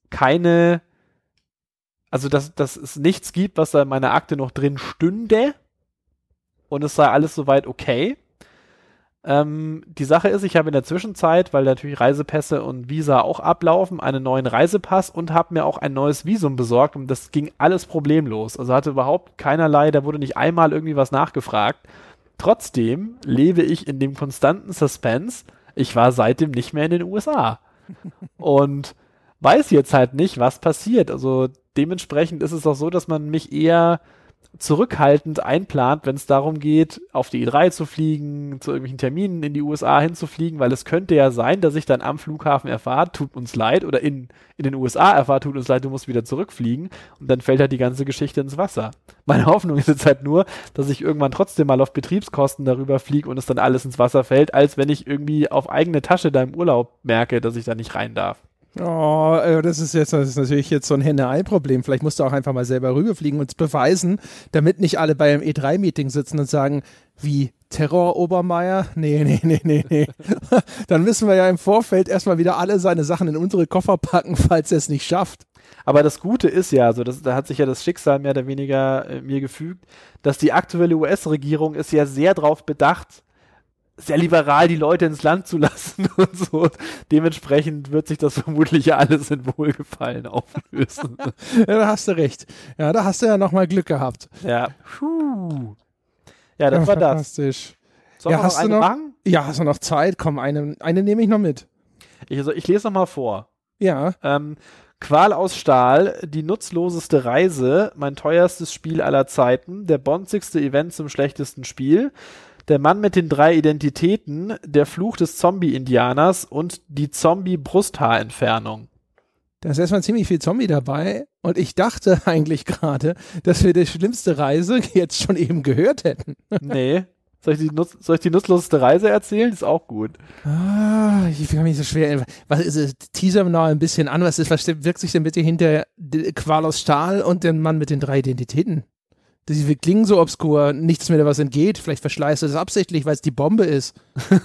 dass es nichts gibt, was da in meiner Akte noch drin stünde und es sei alles soweit okay. Die Sache ist, ich habe in der Zwischenzeit, weil natürlich Reisepässe und Visa auch ablaufen, einen neuen Reisepass und habe mir auch ein neues Visum besorgt und das ging alles problemlos. Also hatte überhaupt keinerlei, da wurde nicht einmal irgendwie was nachgefragt. Trotzdem lebe ich in dem konstanten Suspense, ich war seitdem nicht mehr in den USA und weiß jetzt halt nicht, was passiert. Also dementsprechend ist es auch so, dass man mich eher zurückhaltend einplant, wenn es darum geht, auf die E3 zu fliegen, zu irgendwelchen Terminen in die USA hinzufliegen, weil es könnte ja sein, dass ich dann am Flughafen erfahre, tut uns leid, oder in den USA erfahre, tut uns leid, du musst wieder zurückfliegen und dann fällt halt die ganze Geschichte ins Wasser. Meine Hoffnung ist jetzt halt nur, dass ich irgendwann trotzdem mal auf Betriebskosten darüber fliege und es dann alles ins Wasser fällt, als wenn ich irgendwie auf eigene Tasche da im Urlaub merke, dass ich da nicht rein darf. Oh, das ist natürlich jetzt so ein Henne-Ei-Problem. Vielleicht musst du auch einfach mal selber rüberfliegen und es beweisen, damit nicht alle bei einem E3-Meeting sitzen und sagen, wie Terror Obermeier? Nee. Dann müssen wir ja im Vorfeld erstmal wieder alle seine Sachen in unsere Koffer packen, falls er es nicht schafft. Aber das Gute ist ja, also da hat sich ja das Schicksal mehr oder weniger mir gefügt, dass die aktuelle US-Regierung ist ja sehr darauf bedacht, sehr liberal die Leute ins Land zu lassen und so. Dementsprechend wird sich das vermutlich ja alles in Wohlgefallen auflösen. Ja, da hast du recht. Ja, da hast du ja nochmal Glück gehabt. Ja. Ja, das war das. Fantastisch. Sollen wir hast noch eine du noch? machen? Ja, hast du noch Zeit? Komm, eine nehme ich noch mit. Ich lese noch mal vor. Ja. Qual aus Stahl, die nutzloseste Reise, mein teuerstes Spiel aller Zeiten, der bonzigste Event zum schlechtesten Spiel, der Mann mit den 3 Identitäten, der Fluch des Zombie-Indianers und die Zombie-Brusthaarentfernung. Da ist erstmal ziemlich viel Zombie dabei und ich dachte eigentlich gerade, dass wir die schlimmste Reise jetzt schon eben gehört hätten. Nee. Soll ich die nutzloseste Reise erzählen? Die ist auch gut. Ich kann mich so schwer. Was ist es? Teaser noch ein bisschen an. Was wirkt sich denn bitte hinter Qual aus Stahl und den Mann mit den 3 Identitäten? Die klingen so obskur, nichts mehr, was entgeht. Vielleicht verschleißt es absichtlich, weil es die Bombe ist.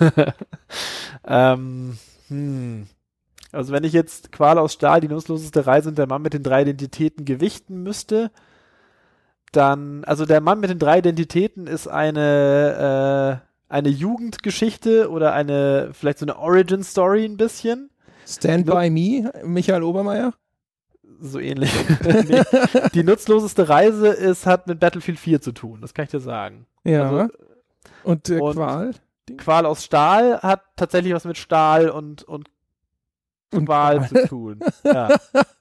Also wenn ich jetzt Qual aus Stahl, die nutzloseste Reise und der Mann mit den 3 Identitäten gewichten müsste, dann, also der Mann mit den 3 Identitäten ist eine Jugendgeschichte oder vielleicht so eine Origin-Story ein bisschen. Stand by Me, Michael Obermeier? So ähnlich. Nee. Die nutzloseste Reise hat mit Battlefield 4 zu tun, das kann ich dir sagen. Ja. Also, und Qual? Qual aus Stahl hat tatsächlich was mit Stahl und Qual zu tun. Ja.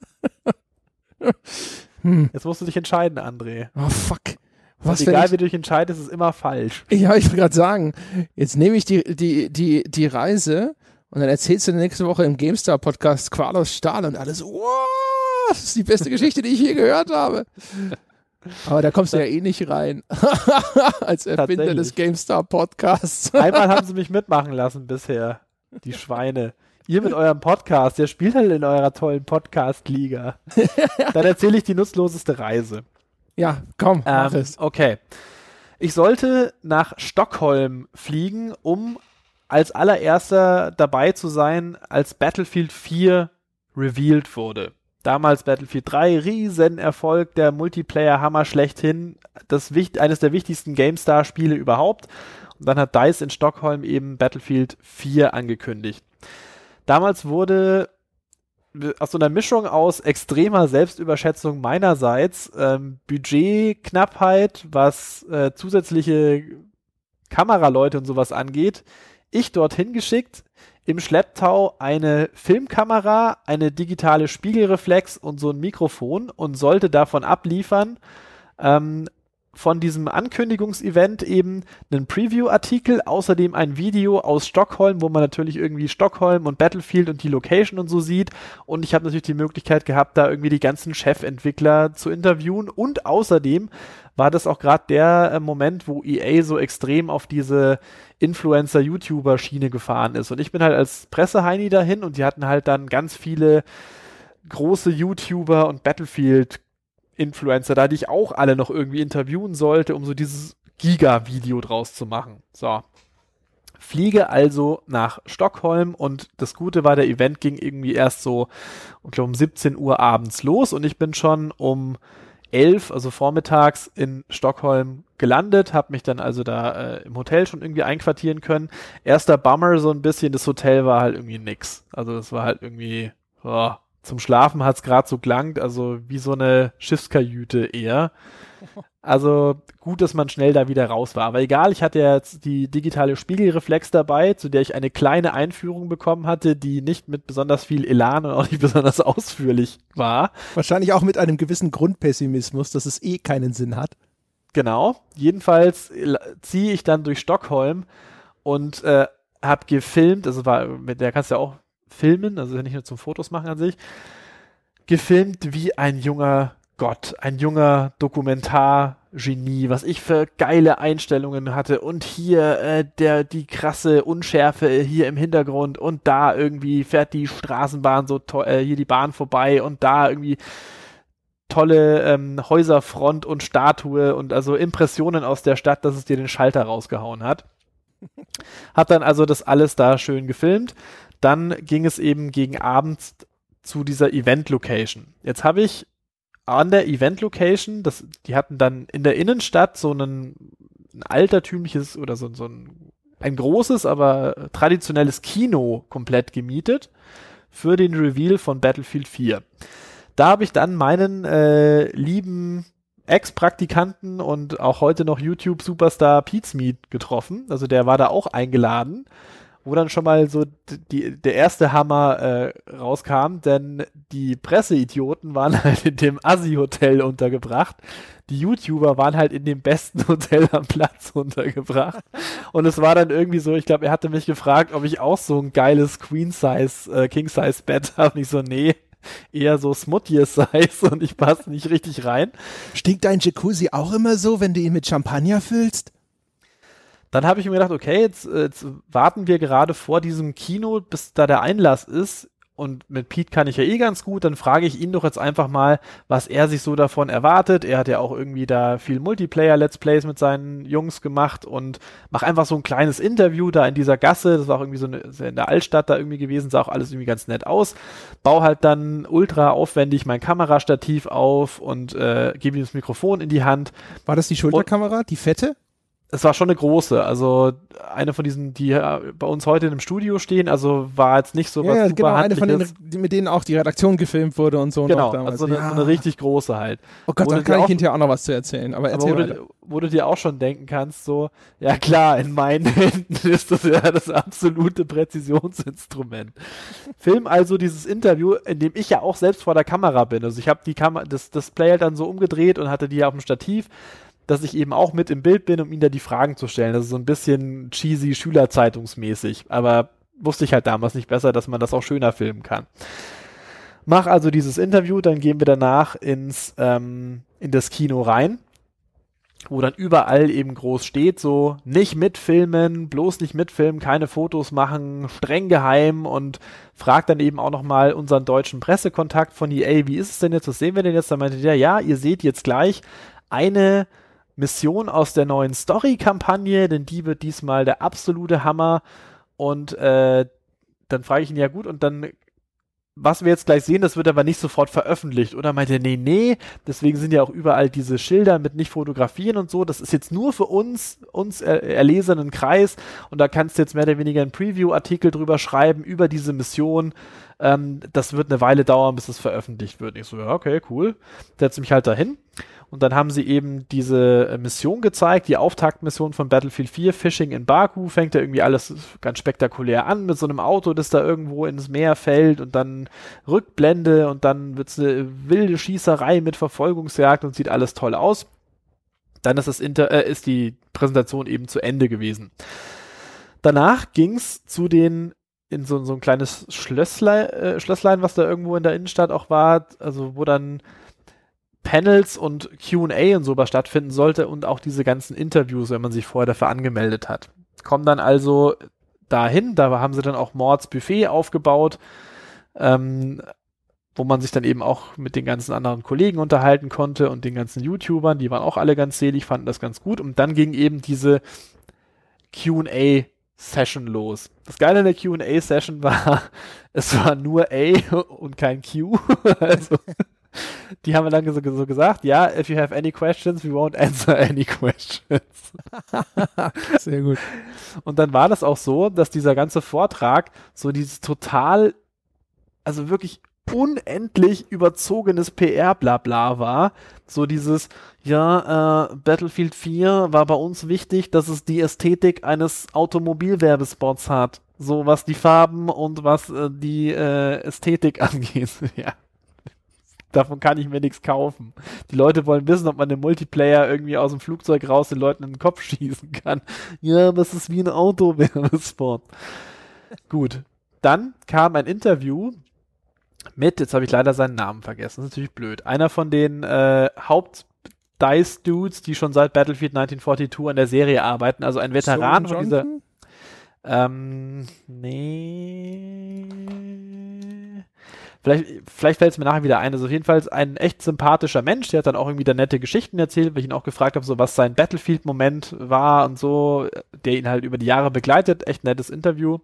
Jetzt musst du dich entscheiden, André. Oh, fuck. Egal, wie du dich entscheidest, ist immer falsch. Ja, ich will gerade sagen, jetzt nehme ich die Reise und dann erzählst du nächste Woche im GameStar-Podcast Qual aus Stahl und alles, wow, das ist die beste Geschichte, die ich je gehört habe. Aber da kommst du ja eh nicht rein. Als Erfinder des GameStar-Podcasts. Einmal haben sie mich mitmachen lassen bisher, die Schweine. Ihr mit eurem Podcast, der spielt halt in eurer tollen Podcast-Liga. Dann erzähle ich die nutzloseste Reise. Ja, komm, mach es. Okay. Ich sollte nach Stockholm fliegen, um als allererster dabei zu sein, als Battlefield 4 revealed wurde. Damals Battlefield 3, Riesenerfolg, der Multiplayer-Hammer schlechthin, eines der wichtigsten GameStar-Spiele überhaupt. Und dann hat DICE in Stockholm eben Battlefield 4 angekündigt. Damals wurde aus so einer Mischung aus extremer Selbstüberschätzung meinerseits, Budgetknappheit, was zusätzliche Kameraleute und sowas angeht, ich dorthin geschickt, im Schlepptau eine Filmkamera, eine digitale Spiegelreflex und so ein Mikrofon und sollte davon abliefern, von diesem Ankündigungsevent eben einen Preview-Artikel, außerdem ein Video aus Stockholm, wo man natürlich irgendwie Stockholm und Battlefield und die Location und so sieht. Und ich habe natürlich die Möglichkeit gehabt, da irgendwie die ganzen Chefentwickler zu interviewen. Und außerdem war das auch gerade der Moment, wo EA so extrem auf diese Influencer-YouTuber-Schiene gefahren ist. Und ich bin halt als Presseheini dahin und die hatten halt dann ganz viele große YouTuber und Battlefield-Influencer da, die ich auch alle noch irgendwie interviewen sollte, um so dieses Giga-Video draus zu machen. So. Fliege also nach Stockholm und das Gute war, der Event ging irgendwie erst so, ich glaube, um 17 Uhr abends los und ich bin schon um 11, also vormittags in Stockholm gelandet, habe mich dann also da im Hotel schon irgendwie einquartieren können. Erster Bummer so ein bisschen, das Hotel war halt irgendwie nix. Also das war halt irgendwie, zum Schlafen hat es gerade so gelangt, also wie so eine Schiffskajüte eher. Also gut, dass man schnell da wieder raus war. Aber egal, ich hatte jetzt die digitale Spiegelreflex dabei, zu der ich eine kleine Einführung bekommen hatte, die nicht mit besonders viel Elan und auch nicht besonders ausführlich war. Wahrscheinlich auch mit einem gewissen Grundpessimismus, dass es eh keinen Sinn hat. Genau. Jedenfalls ziehe ich dann durch Stockholm und habe gefilmt, also mit der kannst du ja auch filmen, also nicht nur zum Fotos machen an sich, gefilmt, wie ein junger Gott, ein junger Dokumentargenie, was ich für geile Einstellungen hatte und hier die krasse Unschärfe hier im Hintergrund und da irgendwie fährt die Straßenbahn so hier die Bahn vorbei und da irgendwie tolle Häuserfront und Statue und also Impressionen aus der Stadt, dass es dir den Schalter rausgehauen hat. Hab dann also das alles da schön gefilmt. Dann ging es eben gegen Abend zu dieser Event-Location. Jetzt habe ich an der Event-Location, die hatten dann in der Innenstadt so ein altertümliches oder so ein großes, aber traditionelles Kino komplett gemietet für den Reveal von Battlefield 4. Da habe ich dann meinen lieben Ex-Praktikanten und auch heute noch YouTube-Superstar Pizmeet getroffen. Also der war da auch eingeladen, wo dann schon mal so der erste Hammer rauskam, denn die Presseidioten waren halt in dem Assi-Hotel untergebracht. Die YouTuber waren halt in dem besten Hotel am Platz untergebracht. Und es war dann irgendwie so, ich glaube, er hatte mich gefragt, ob ich auch so ein geiles King-Size-Bett habe. Ich so, nee, eher so Smuttier-Size und ich passe nicht richtig rein. Stinkt dein Jacuzzi auch immer so, wenn du ihn mit Champagner füllst? Dann habe ich mir gedacht, okay, jetzt warten wir gerade vor diesem Kino, bis da der Einlass ist. Und mit Pete kann ich ja eh ganz gut. Dann frage ich ihn doch jetzt einfach mal, was er sich so davon erwartet. Er hat ja auch irgendwie da viel Multiplayer-Let's Plays mit seinen Jungs gemacht und mach einfach so ein kleines Interview da in dieser Gasse. Das war auch irgendwie so in der Altstadt da irgendwie gewesen, sah auch alles irgendwie ganz nett aus. Bau halt dann ultra aufwendig mein Kamerastativ auf und gebe ihm das Mikrofon in die Hand. War das die Schulterkamera, die fette? Es war schon eine große, also eine von diesen, die bei uns heute im Studio stehen, also war jetzt nicht so was super genau, eine von denen, mit denen auch die Redaktion gefilmt wurde und so. Genau, und damals. also so eine richtig große halt. Oh Gott, da kann ich hinterher auch noch was zu erzählen, aber erzähl wo du dir auch schon denken kannst, so, ja klar, in meinen Händen ist das ja das absolute Präzisionsinstrument. Film also dieses Interview, in dem ich ja auch selbst vor der Kamera bin, also ich habe das Display halt dann so umgedreht und hatte die auf dem Stativ, dass ich eben auch mit im Bild bin, um ihm da die Fragen zu stellen. Das ist so ein bisschen cheesy Schülerzeitungsmäßig, aber wusste ich halt damals nicht besser, dass man das auch schöner filmen kann. Mach also dieses Interview, dann gehen wir danach in das Kino rein, wo dann überall eben groß steht, so nicht mitfilmen, bloß nicht mitfilmen, keine Fotos machen, streng geheim und fragt dann eben auch nochmal unseren deutschen Pressekontakt von EA, wie ist es denn jetzt, was sehen wir denn jetzt? Da meinte der, ja, ihr seht jetzt gleich eine Mission aus der neuen Story-Kampagne, denn die wird diesmal der absolute Hammer. Und dann frage ich ihn, ja gut, und dann, was wir jetzt gleich sehen, das wird aber nicht sofort veröffentlicht. Oder meinte er, nee, deswegen sind ja auch überall diese Schilder mit nicht fotografieren und so. Das ist jetzt nur für uns erlesenen Kreis. Und da kannst du jetzt mehr oder weniger einen Preview-Artikel drüber schreiben, über diese Mission. Das wird eine Weile dauern, bis es veröffentlicht wird. Ich so, ja, okay, cool. Setze mich halt dahin. Und dann haben sie eben diese Mission gezeigt, die Auftaktmission von Battlefield 4, Fishing in Baku, fängt ja irgendwie alles ganz spektakulär an mit so einem Auto, das da irgendwo ins Meer fällt und dann Rückblende und dann wird es eine wilde Schießerei mit Verfolgungsjagd und sieht alles toll aus. Dann ist die Präsentation eben zu Ende gewesen. Danach ging es in so ein kleines Schlösslein, was da irgendwo in der Innenstadt auch war, also wo dann Panels und Q&A und sowas stattfinden sollte und auch diese ganzen Interviews, wenn man sich vorher dafür angemeldet hat. Kommen dann also dahin, da haben sie dann auch Mords Buffet aufgebaut, wo man sich dann eben auch mit den ganzen anderen Kollegen unterhalten konnte und den ganzen YouTubern, die waren auch alle ganz selig, fanden das ganz gut und dann ging eben diese Q&A-Session los. Das Geile an der Q&A-Session war, es war nur A und kein Q, also die haben dann so gesagt, ja, if you have any questions, we won't answer any questions. Sehr gut. Und dann war das auch so, dass dieser ganze Vortrag so dieses total, also wirklich unendlich überzogenes PR-Blabla war. So dieses, ja, Battlefield 4 war bei uns wichtig, dass es die Ästhetik eines Automobilwerbespots hat. So was die Farben und was die Ästhetik angeht. Ja. Davon kann ich mir nichts kaufen. Die Leute wollen wissen, ob man den Multiplayer irgendwie aus dem Flugzeug raus den Leuten in den Kopf schießen kann. Ja, aber es ist wie ein Autowerbespot. Gut. Dann kam ein Interview jetzt habe ich leider seinen Namen vergessen, das ist natürlich blöd. Einer von den Haupt-Dice-Dudes, die schon seit Battlefield 1942 an der Serie arbeiten, also ein Veteran von dieser. Nee. Vielleicht fällt es mir nachher wieder ein. Also jedenfalls ein echt sympathischer Mensch, der hat dann auch irgendwie da nette Geschichten erzählt, weil ich ihn auch gefragt habe, so was sein Battlefield-Moment war und so, der ihn halt über die Jahre begleitet. Echt nettes Interview.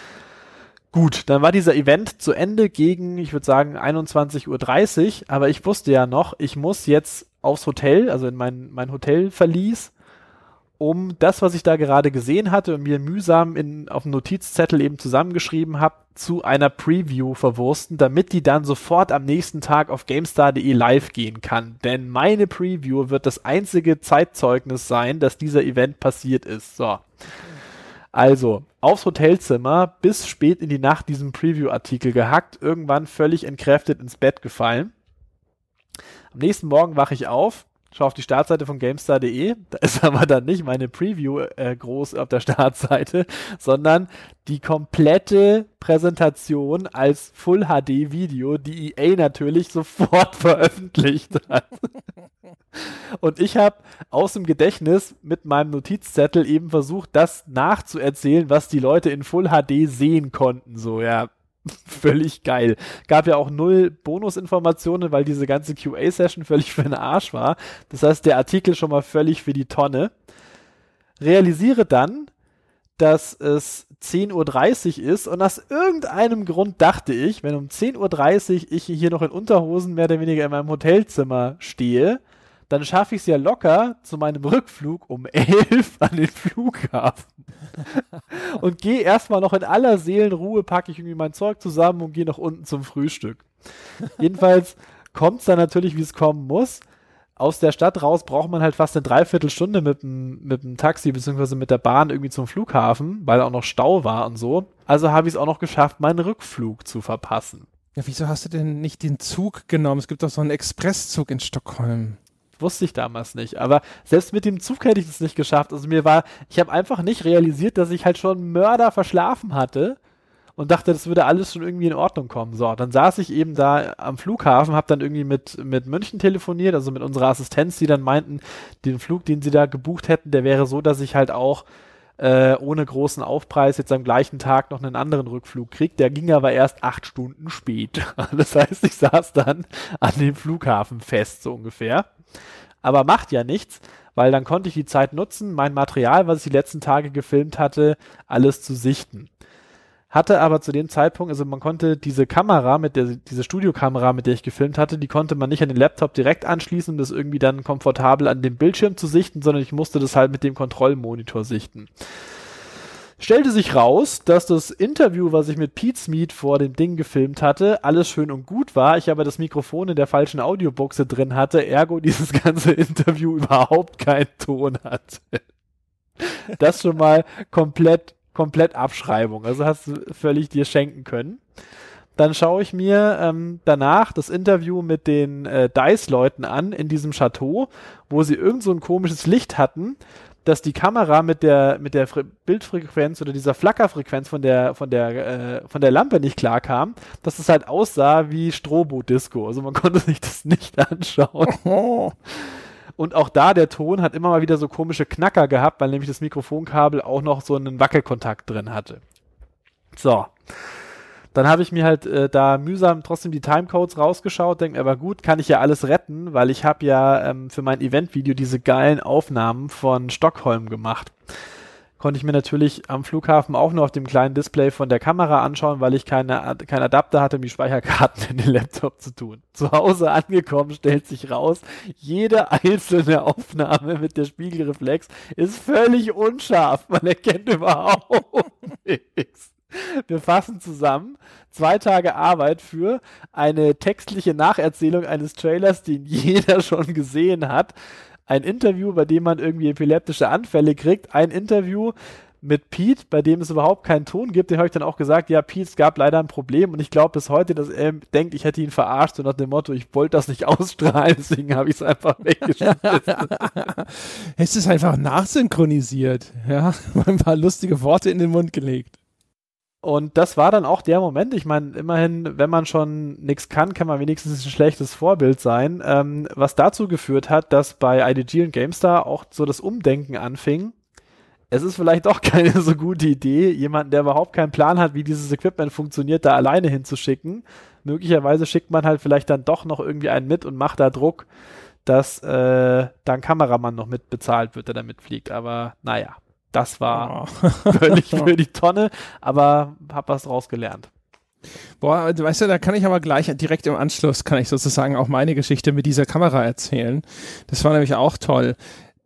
Gut, dann war dieser Event zu Ende gegen, ich würde sagen, 21:30 Uhr, aber ich wusste ja noch, ich muss jetzt aufs Hotel, also in mein Hotelverlies, um das, was ich da gerade gesehen hatte und mir mühsam auf dem Notizzettel eben zusammengeschrieben habe, zu einer Preview verwursten, damit die dann sofort am nächsten Tag auf GameStar.de live gehen kann. Denn meine Preview wird das einzige Zeitzeugnis sein, dass dieser Event passiert ist. So. Also, aufs Hotelzimmer, bis spät in die Nacht diesen Preview-Artikel gehackt, irgendwann völlig entkräftet ins Bett gefallen. Am nächsten Morgen wache ich auf, schaue auf die Startseite von GameStar.de, da ist aber dann nicht meine Preview groß auf der Startseite, sondern die komplette Präsentation als Full-HD-Video, die EA natürlich sofort veröffentlicht hat. Und ich habe aus dem Gedächtnis mit meinem Notizzettel eben versucht, das nachzuerzählen, was die Leute in Full HD sehen konnten. So, ja, völlig geil. Gab ja auch 0 Bonusinformationen, weil diese ganze QA-Session völlig für den Arsch war. Das heißt, der Artikel schon mal völlig für die Tonne. Realisiere dann, dass es 10:30 Uhr ist und aus irgendeinem Grund dachte ich, wenn um 10:30 Uhr ich hier noch in Unterhosen mehr oder weniger in meinem Hotelzimmer stehe, dann schaffe ich es ja locker zu meinem Rückflug um 11 an den Flughafen. Und gehe erstmal noch in aller Seelenruhe, packe ich irgendwie mein Zeug zusammen und gehe nach unten zum Frühstück. Jedenfalls kommt es dann natürlich, wie es kommen muss. Aus der Stadt raus braucht man halt fast eine Dreiviertelstunde mit dem Taxi bzw. mit der Bahn irgendwie zum Flughafen, weil auch noch Stau war und so. Also habe ich es auch noch geschafft, meinen Rückflug zu verpassen. Ja, wieso hast du denn nicht den Zug genommen? Es gibt doch so einen Expresszug in Stockholm. Wusste ich damals nicht, aber selbst mit dem Zug hätte ich es nicht geschafft. Also ich habe einfach nicht realisiert, dass ich halt schon Mörder verschlafen hatte und dachte, das würde alles schon irgendwie in Ordnung kommen. So, dann saß ich eben da am Flughafen, habe dann irgendwie mit München telefoniert, also mit unserer Assistenz, die dann meinten, den Flug, den sie da gebucht hätten, der wäre so, dass ich halt auch ohne großen Aufpreis jetzt am gleichen Tag noch einen anderen Rückflug kriege. Der ging aber erst 8 Stunden spät. Das heißt, ich saß dann an dem Flughafen fest, so ungefähr. Aber macht ja nichts, weil dann konnte ich die Zeit nutzen, mein Material, was ich die letzten Tage gefilmt hatte, alles zu sichten. Hatte aber zu dem Zeitpunkt, also man konnte diese Kamera, diese Studiokamera, mit der ich gefilmt hatte, die konnte man nicht an den Laptop direkt anschließen, um das irgendwie dann komfortabel an dem Bildschirm zu sichten, sondern ich musste das halt mit dem Kontrollmonitor sichten. Stellte sich raus, dass das Interview, was ich mit Pete Smith vor dem Ding gefilmt hatte, alles schön und gut war, ich aber das Mikrofon in der falschen Audiobuchse drin hatte, ergo dieses ganze Interview überhaupt keinen Ton hatte. Das schon mal komplett Abschreibung, also hast du völlig dir schenken können. Dann schaue ich mir danach das Interview mit den DICE-Leuten an in diesem Chateau, wo sie irgend so ein komisches Licht hatten, dass die Kamera mit der Bildfrequenz oder dieser Flackerfrequenz von der Lampe nicht klar kam, dass es halt aussah wie Strobo-Disco. Also man konnte sich das nicht anschauen. Und auch da, der Ton hat immer mal wieder so komische Knacker gehabt, weil nämlich das Mikrofonkabel auch noch so einen Wackelkontakt drin hatte. So. Dann habe ich mir halt da mühsam trotzdem die Timecodes rausgeschaut, denke mir, aber gut, kann ich ja alles retten, weil ich habe ja für mein Eventvideo diese geilen Aufnahmen von Stockholm gemacht. Konnte ich mir natürlich am Flughafen auch nur auf dem kleinen Display von der Kamera anschauen, weil ich kein Adapter hatte, um die Speicherkarten in den Laptop zu tun. Zu Hause angekommen, stellt sich raus, jede einzelne Aufnahme mit der Spiegelreflex ist völlig unscharf. Man erkennt überhaupt nichts. Wir fassen zusammen 2 Tage Arbeit für eine textliche Nacherzählung eines Trailers, den jeder schon gesehen hat. Ein Interview, bei dem man irgendwie epileptische Anfälle kriegt. Ein Interview mit Pete, bei dem es überhaupt keinen Ton gibt. Den habe ich dann auch gesagt, ja, Pete, es gab leider ein Problem. Und ich glaube bis heute, dass er denkt, ich hätte ihn verarscht. Und nach dem Motto, ich wollte das nicht ausstrahlen, deswegen habe ich es einfach weggeschmissen. Es ist einfach nachsynchronisiert. Ja, ein paar lustige Worte in den Mund gelegt. Und das war dann auch der Moment, ich meine, immerhin, wenn man schon nichts kann man wenigstens ein schlechtes Vorbild sein, was dazu geführt hat, dass bei IDG und GameStar auch so das Umdenken anfing. Es ist vielleicht doch keine so gute Idee, jemanden, der überhaupt keinen Plan hat, wie dieses Equipment funktioniert, da alleine hinzuschicken. Möglicherweise schickt man halt vielleicht dann doch noch irgendwie einen mit und macht da Druck, dass da ein Kameramann noch mit bezahlt wird, der da mitfliegt. Aber naja, das war völlig für die Tonne, aber hab was draus gelernt. Boah, weißt du, da kann ich aber gleich direkt im Anschluss, kann ich sozusagen auch meine Geschichte mit dieser Kamera erzählen. Das war nämlich auch toll.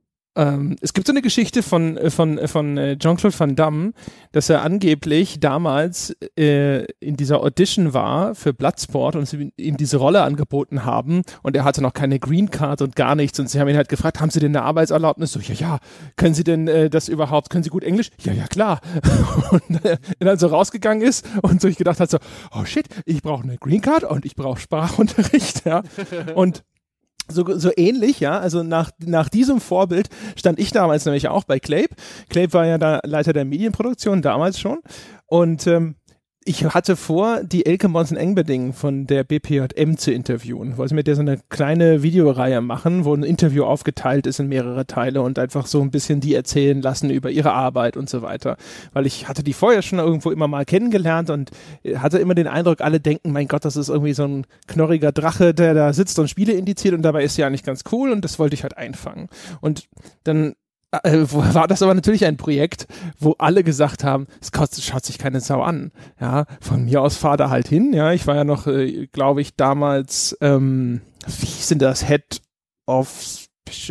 Es gibt so eine Geschichte von Jean-Claude Van Damme, dass er angeblich damals in dieser Audition war für Bloodsport und sie ihm diese Rolle angeboten haben und er hatte noch keine Green Card und gar nichts und sie haben ihn halt gefragt, haben Sie denn eine Arbeitserlaubnis? So, ja, können Sie denn das überhaupt, können Sie gut Englisch? Ja, klar. Und er dann so rausgegangen ist und sich gedacht hat so, oh shit, ich brauche eine Green Card und ich brauche Sprachunterricht, ja. Und so ähnlich, ja, also nach diesem Vorbild stand ich damals nämlich auch bei Clape. Clape war ja da Leiter der Medienproduktion, damals schon. Und ich hatte vor, die Elke Monsen-Engberding von der BPJM zu interviewen. Wollte mit der so eine kleine Videoreihe machen, wo ein Interview aufgeteilt ist in mehrere Teile und einfach so ein bisschen die erzählen lassen über ihre Arbeit und so weiter. Weil ich hatte die vorher schon irgendwo immer mal kennengelernt und hatte immer den Eindruck, alle denken, mein Gott, das ist irgendwie so ein knorriger Drache, der da sitzt und Spiele indiziert und dabei ist sie eigentlich ganz cool und das wollte ich halt einfangen. Und dann war das aber natürlich ein Projekt, wo alle gesagt haben, es schaut sich keine Sau an. Ja, von mir aus fahr da halt hin. Ja, ich war ja noch, glaube ich, damals, wie hieß denn das? Head of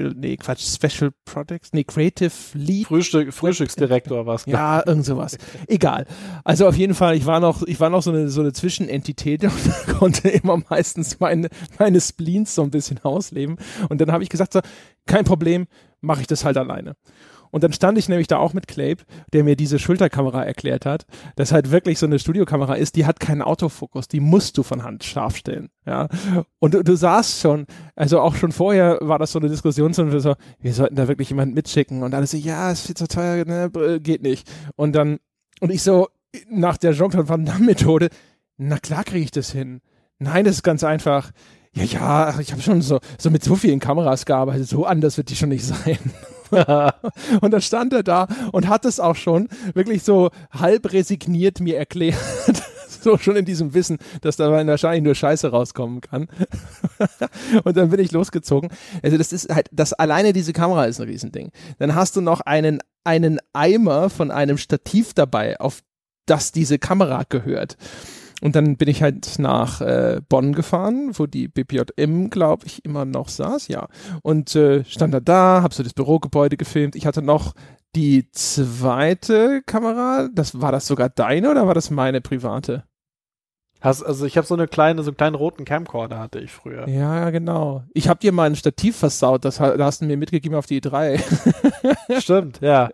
Special Products? Creative Lead? Frühstücksdirektor war es. Ja, irgend sowas. Egal. Also auf jeden Fall, ich war noch so eine Zwischenentität und konnte immer meistens meine Spleens so ein bisschen ausleben. Und dann habe ich gesagt so, kein Problem, mache ich das halt alleine. Und dann stand ich nämlich da auch mit Clape, der mir diese Schulterkamera erklärt hat, dass halt wirklich so eine Studiokamera ist, die hat keinen Autofokus, die musst du von Hand scharf stellen, ja. Und du sahst schon, also auch schon vorher war das so eine Diskussion, so, wir sollten da wirklich jemanden mitschicken und alles so, ja, ist viel zu teuer, ne, geht nicht. Und ich so, nach der Jean-Claude Van Damme Methode, na klar kriege ich das hin. Nein, das ist ganz einfach. Ja, ich habe schon so mit so vielen Kameras gearbeitet, so anders wird die schon nicht sein. Und dann stand er da und hat es auch schon wirklich so halb resigniert mir erklärt, so schon in diesem Wissen, dass da wahrscheinlich nur Scheiße rauskommen kann. Und dann bin ich losgezogen. Also das ist halt, alleine diese Kamera ist ein Riesending. Dann hast du noch einen Eimer von einem Stativ dabei, auf das diese Kamera gehört. Und dann bin ich halt nach Bonn gefahren, wo die BPJM, glaube ich, immer noch saß, ja. Und stand da, hab so das Bürogebäude gefilmt. Ich hatte noch die zweite Kamera. War das sogar deine oder war das meine private? Also ich habe so einen kleinen roten Camcorder hatte ich früher. Ja, genau. Ich habe dir mal ein Stativ versaut, da hast du mir mitgegeben auf die E3. Stimmt, ja.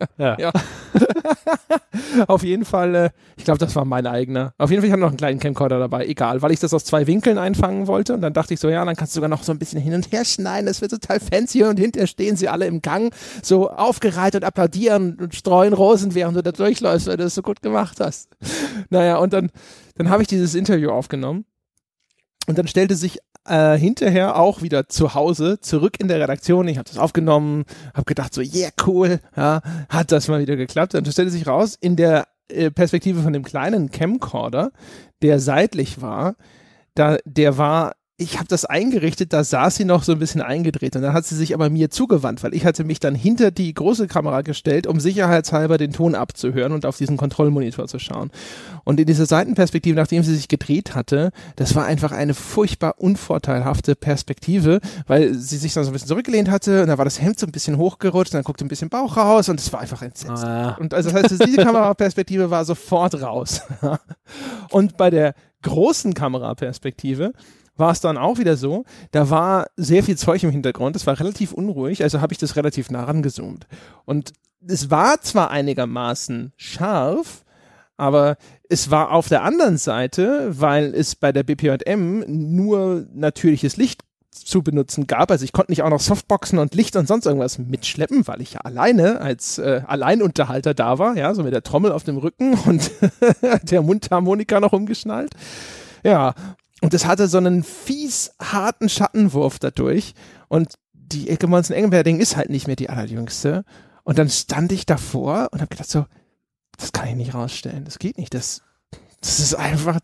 Auf jeden Fall, ich glaube, das war mein eigener. Auf jeden Fall, ich hatte noch einen kleinen Camcorder dabei, egal, weil ich das aus 2 Winkeln einfangen wollte und dann dachte ich so, ja, dann kannst du sogar noch so ein bisschen hin und her schneiden, das wird total fancy und hinterher stehen sie alle im Gang, so aufgereiht und applaudieren und streuen Rosen, während du da durchläufst, weil du das so gut gemacht hast. Naja, und dann habe ich dieses Interview aufgenommen und dann stellte sich hinterher auch wieder zu Hause zurück in der Redaktion. Ich habe das aufgenommen, habe gedacht so, yeah, cool, ja, hat das mal wieder geklappt. Und dann stellte sich raus, in der Perspektive von dem kleinen Camcorder, der seitlich war, ich habe das eingerichtet, da saß sie noch so ein bisschen eingedreht und dann hat sie sich aber mir zugewandt, weil ich hatte mich dann hinter die große Kamera gestellt, um sicherheitshalber den Ton abzuhören und auf diesen Kontrollmonitor zu schauen. Und in dieser Seitenperspektive, nachdem sie sich gedreht hatte, das war einfach eine furchtbar unvorteilhafte Perspektive, weil sie sich dann so ein bisschen zurückgelehnt hatte und da war das Hemd so ein bisschen hochgerutscht und dann guckte ein bisschen Bauch raus und es war einfach entsetzt. Und also das heißt, diese Kameraperspektive war sofort raus. Und bei der großen Kameraperspektive war es dann auch wieder so, da war sehr viel Zeug im Hintergrund, es war relativ unruhig, also habe ich das relativ nah rangezoomt. Und es war zwar einigermaßen scharf, aber es war auf der anderen Seite, weil es bei der BPJM nur natürliches Licht zu benutzen gab. Also ich konnte nicht auch noch Softboxen und Licht und sonst irgendwas mitschleppen, weil ich ja alleine als Alleinunterhalter da war, ja, so mit der Trommel auf dem Rücken und der Mundharmonika noch umgeschnallt. Ja, und das hatte so einen fies harten Schattenwurf dadurch und die Ecke-Monsen Engelbert-Ding ist halt nicht mehr die allerjüngste. Und dann stand ich davor und habe gedacht so, das kann ich nicht rausstellen, das geht nicht, das sieht einfach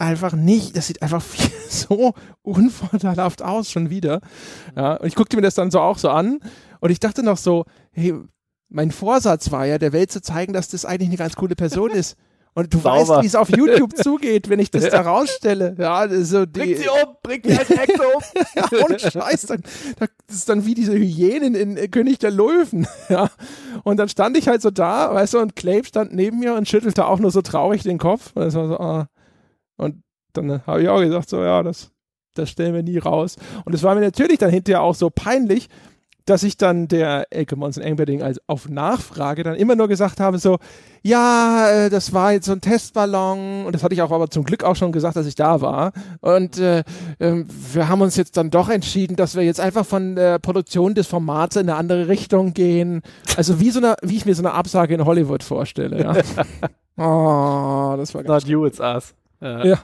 so unvorteilhaft aus schon wieder. Ja, und ich guckte mir das dann so auch so an und ich dachte noch so, hey, mein Vorsatz war ja, der Welt zu zeigen, dass das eigentlich eine ganz coole Person ist. Und du weißt, wie es auf YouTube zugeht, wenn ich das da rausstelle. Ja, so bring sie um, bring die als Hexe um. Ja, ohne Scheiß. Das ist dann wie diese Hyänen in König der Löwen. Ja. Und dann stand ich halt so da, weißt du, und Clabe stand neben mir und schüttelte auch nur so traurig den Kopf. Und das war so, Und dann habe ich auch gesagt, so, ja, das stellen wir nie raus. Und es war mir natürlich dann hinterher auch so peinlich, dass ich dann der Elke Monsen Engberding als auf Nachfrage dann immer nur gesagt habe, so, ja, das war jetzt so ein Testballon und das hatte ich auch aber zum Glück auch schon gesagt, dass ich da war und wir haben uns jetzt dann doch entschieden, dass wir jetzt einfach von der Produktion des Formats in eine andere Richtung gehen, also wie ich mir so eine Absage in Hollywood vorstelle, ja. Oh, das war ganz Not you, it's us. Ja.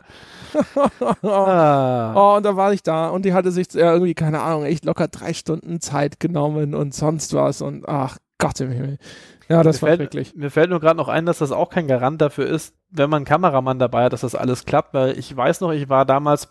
Oh, und da war ich da und die hatte sich irgendwie, keine Ahnung, echt locker 3 Stunden Zeit genommen und sonst was und ach Gott im Himmel. Ja, das war wirklich. Mir fällt nur gerade noch ein, dass das auch kein Garant dafür ist, wenn man einen Kameramann dabei hat, dass das alles klappt, weil ich weiß noch, ich war damals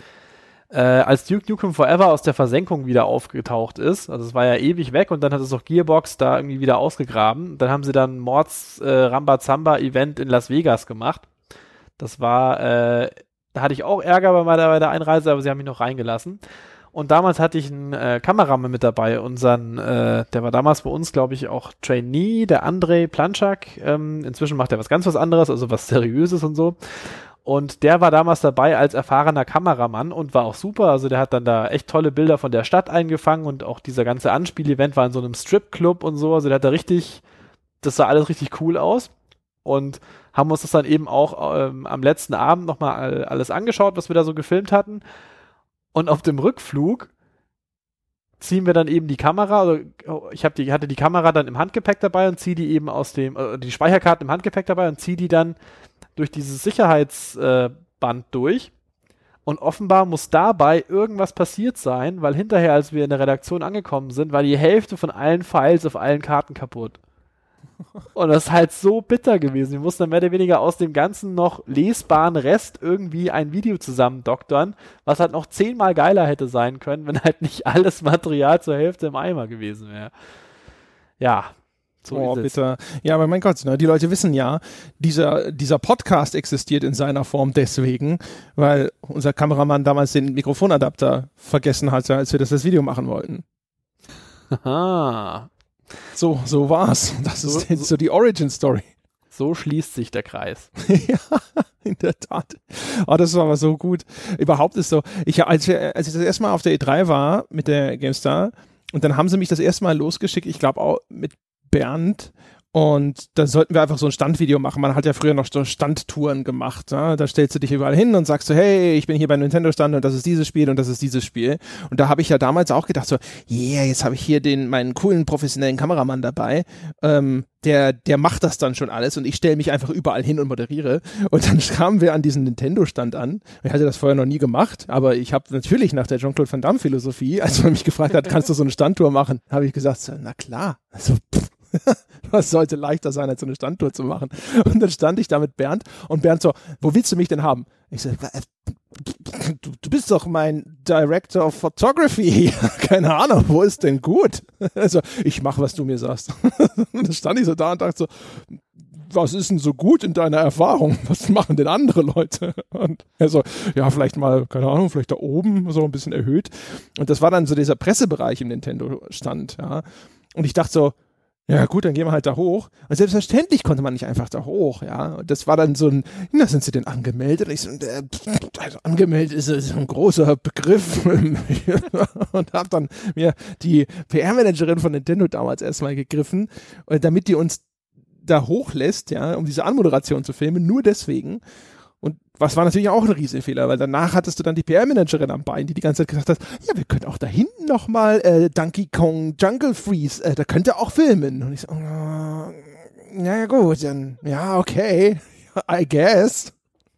als Duke Nukem Forever aus der Versenkung wieder aufgetaucht ist, also es war ja ewig weg und dann hat es auch Gearbox da irgendwie wieder ausgegraben, dann haben sie dann Mords Rambazamba-Event in Las Vegas gemacht. Das war, da hatte ich auch Ärger bei der Einreise, aber sie haben mich noch reingelassen. Und damals hatte ich einen Kameramann mit dabei, der war damals bei uns, glaube ich, auch Trainee, der Andrei Planchak. Inzwischen macht er was anderes, also was Seriöses und so. Und der war damals dabei als erfahrener Kameramann und war auch super. Also der hat dann da echt tolle Bilder von der Stadt eingefangen und auch dieser ganze Anspiel-Event war in so einem Stripclub und so. Also der hat das sah alles richtig cool aus. Und haben uns das dann eben auch am letzten Abend nochmal alles angeschaut, was wir da so gefilmt hatten. Und auf dem Rückflug ziehen wir dann eben die Kamera, also ich hatte die Kamera dann im Handgepäck dabei und ziehe die eben die Speicherkarten im Handgepäck dabei und ziehe die dann durch dieses Sicherheitsband durch. Und offenbar muss dabei irgendwas passiert sein, weil hinterher, als wir in der Redaktion angekommen sind, war die Hälfte von allen Files auf allen Karten kaputt. Und das ist halt so bitter gewesen. Wir mussten dann mehr oder weniger aus dem ganzen noch lesbaren Rest irgendwie ein Video zusammen doktern, was halt noch 10-mal geiler hätte sein können, wenn halt nicht alles Material zur Hälfte im Eimer gewesen wäre. Ja, so ist bitter. Ja, aber mein Gott, ne, die Leute wissen ja, dieser Podcast existiert in seiner Form deswegen, weil unser Kameramann damals den Mikrofonadapter vergessen hatte, als wir das Video machen wollten. Haha. So war's. Das ist so die Origin-Story. So schließt sich der Kreis. Ja, in der Tat. Oh, das war aber so gut. Überhaupt ist so, als ich das erste Mal auf der E3 war mit der GameStar und dann haben sie mich das erste Mal losgeschickt, ich glaube auch mit Bernd, und da sollten wir einfach so ein Standvideo machen. Man hat ja früher noch so Standtouren gemacht. Ja? Da stellst du dich überall hin und sagst so, hey, ich bin hier beim Nintendo-Stand und das ist dieses Spiel und das ist dieses Spiel. Und da habe ich ja damals auch gedacht so, yeah, jetzt habe ich hier meinen coolen professionellen Kameramann dabei. Der macht das dann schon alles und ich stelle mich einfach überall hin und moderiere. Und dann kamen wir an diesen Nintendo-Stand an. Ich hatte das vorher noch nie gemacht, aber ich habe natürlich nach der Jean-Claude Van Damme-Philosophie, als man mich gefragt hat, kannst du so eine Standtour machen, habe ich gesagt, so, na klar. Also, was sollte leichter sein, als so eine Standtour zu machen? Und dann stand ich da mit Bernd und Bernd so, wo willst du mich denn haben? Ich so, du bist doch mein Director of Photography. Keine Ahnung, wo ist denn gut? Also, ich mache, was du mir sagst. Und dann stand ich so da und dachte so, was ist denn so gut in deiner Erfahrung? Was machen denn andere Leute? Und er so, ja, vielleicht mal, keine Ahnung, vielleicht da oben so ein bisschen erhöht. Und das war dann so dieser Pressebereich im Nintendo-Stand, ja. Und ich dachte so, ja gut, dann gehen wir halt da hoch. Und selbstverständlich konnte man nicht einfach da hoch, ja. Und das war dann so ein, na, sind Sie denn angemeldet? Und ich so, also angemeldet ist ein großer Begriff. Und habe dann mir die PR-Managerin von Nintendo damals erstmal gegriffen, damit die uns da hochlässt, ja, um diese Anmoderation zu filmen, nur deswegen. Und Was war natürlich auch ein Riesenfehler, weil danach hattest du dann die PR-Managerin am Bein, die die ganze Zeit gesagt hat, ja, wir können auch da hinten nochmal Donkey Kong Jungle Freeze, da könnt ihr auch filmen. Und ich so, ja gut, dann, ja, okay, I guess.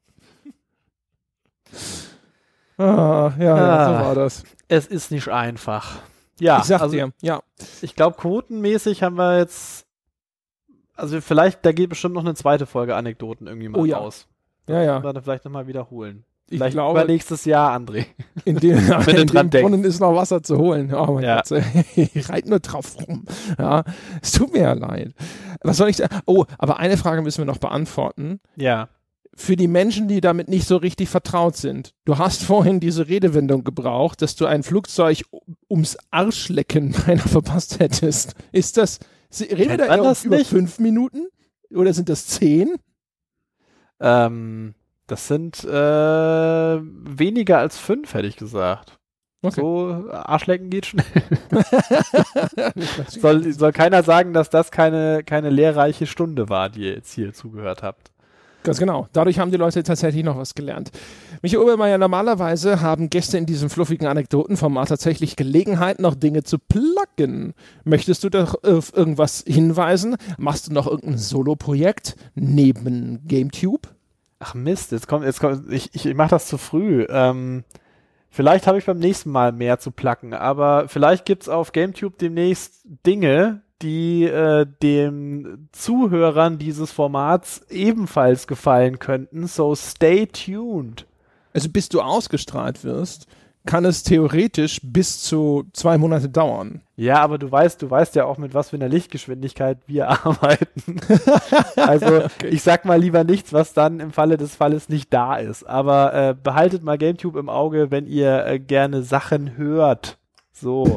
So war das. Es ist nicht einfach. Ja, ich sag dir, ja. Ich glaube, quotenmäßig haben wir jetzt, also vielleicht, da geht bestimmt noch eine zweite Folge Anekdoten irgendwie mal raus. Ja. Das wir vielleicht nochmal wiederholen. Ich vielleicht glaube, übernächstes Jahr, André. In dem Brunnen ist noch Wasser zu holen. Oh mein Gott, ich reite nur drauf rum. Ja, es tut mir ja leid. Was soll ich sagen? Oh, aber eine Frage müssen wir noch beantworten. Ja. Für die Menschen, die damit nicht so richtig vertraut sind. Du hast vorhin diese Redewendung gebraucht, dass du ein Flugzeug ums Arschlecken beinahe verpasst hättest. Ist das, reden wir da über 5 Minuten? Oder sind das 10? Das sind weniger als 5, hätte ich gesagt. Okay. So, Arschlecken geht schnell. soll keiner sagen, dass das keine lehrreiche Stunde war, die ihr jetzt hier zugehört habt. Ganz genau. Dadurch haben die Leute tatsächlich noch was gelernt. Michael Obermeier, normalerweise haben Gäste in diesem fluffigen Anekdotenformat tatsächlich Gelegenheit, noch Dinge zu pluggen. Möchtest du doch auf irgendwas hinweisen? Machst du noch irgendein Solo-Projekt neben GameTube? Ach Mist, jetzt kommt, ich mach das zu früh. Vielleicht habe ich beim nächsten Mal mehr zu pluggen, aber vielleicht gibt's auf GameTube demnächst Dinge, die den Zuhörern dieses Formats ebenfalls gefallen könnten. So stay tuned. Also bis du ausgestrahlt wirst, kann es theoretisch bis zu 2 Monate dauern. Ja, aber du weißt ja auch, mit was für einer Lichtgeschwindigkeit wir arbeiten. Also okay. Ich sag mal lieber nichts, was dann im Falle des Falles nicht da ist. Aber behaltet mal GameTube im Auge, wenn ihr gerne Sachen hört. So.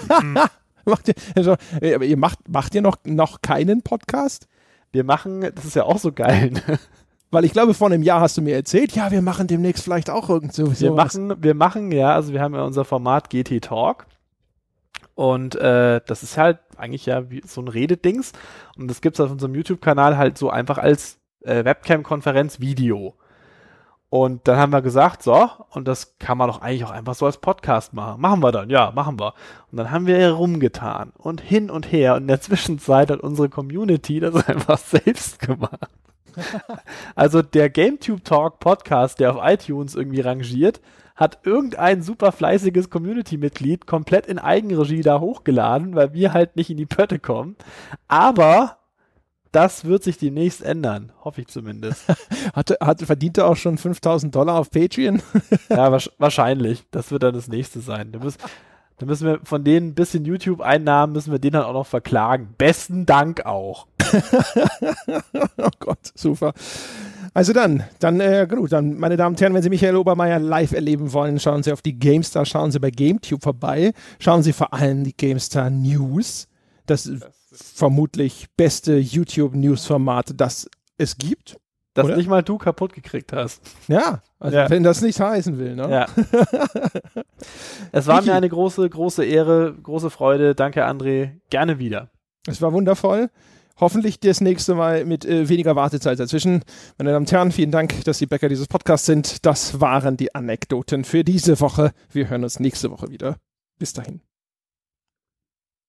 Aber ihr macht ihr noch keinen Podcast? Wir machen, das ist ja auch so geil, ne? Weil ich glaube, vor einem Jahr hast du mir erzählt, ja, wir machen demnächst vielleicht auch irgend so. Wir machen, ja, also wir haben ja unser Format GT Talk und das ist halt eigentlich ja wie so ein Rededings und das gibt's auf unserem YouTube-Kanal halt so einfach als Webcam-Konferenz-Video. Und dann haben wir gesagt, so, und das kann man doch eigentlich auch einfach so als Podcast machen. Machen wir dann, ja, machen wir. Und dann haben wir herumgetan und hin und her und in der Zwischenzeit hat unsere Community das einfach selbst gemacht. Also der GameTube Talk Podcast, der auf iTunes irgendwie rangiert, hat irgendein super fleißiges Community-Mitglied komplett in Eigenregie da hochgeladen, weil wir halt nicht in die Pötte kommen. Aber das wird sich demnächst ändern, hoffe ich zumindest. Verdient er auch schon $5.000 auf Patreon? Ja, wahrscheinlich. Das wird dann das nächste sein. Da müssen wir von den bisschen YouTube-Einnahmen, müssen wir den dann auch noch verklagen. Besten Dank auch. Oh Gott, super. Also dann, meine Damen und Herren, wenn Sie Michael Obermeier live erleben wollen, schauen Sie auf die GameStar, schauen Sie bei GameTube vorbei, schauen Sie vor allem die GameStar News, das vermutlich beste YouTube-News-Format, das es gibt. Das oder? Nicht mal du kaputt gekriegt hast. Ja, also wenn das nichts heißen will, ne? Ja. Es war mir eine große, große Ehre, große Freude. Danke, André. Gerne wieder. Es war wundervoll. Hoffentlich das nächste Mal mit weniger Wartezeit dazwischen. Meine Damen und Herren, vielen Dank, dass Sie Bäcker dieses Podcasts sind. Das waren die Anekdoten für diese Woche. Wir hören uns nächste Woche wieder. Bis dahin.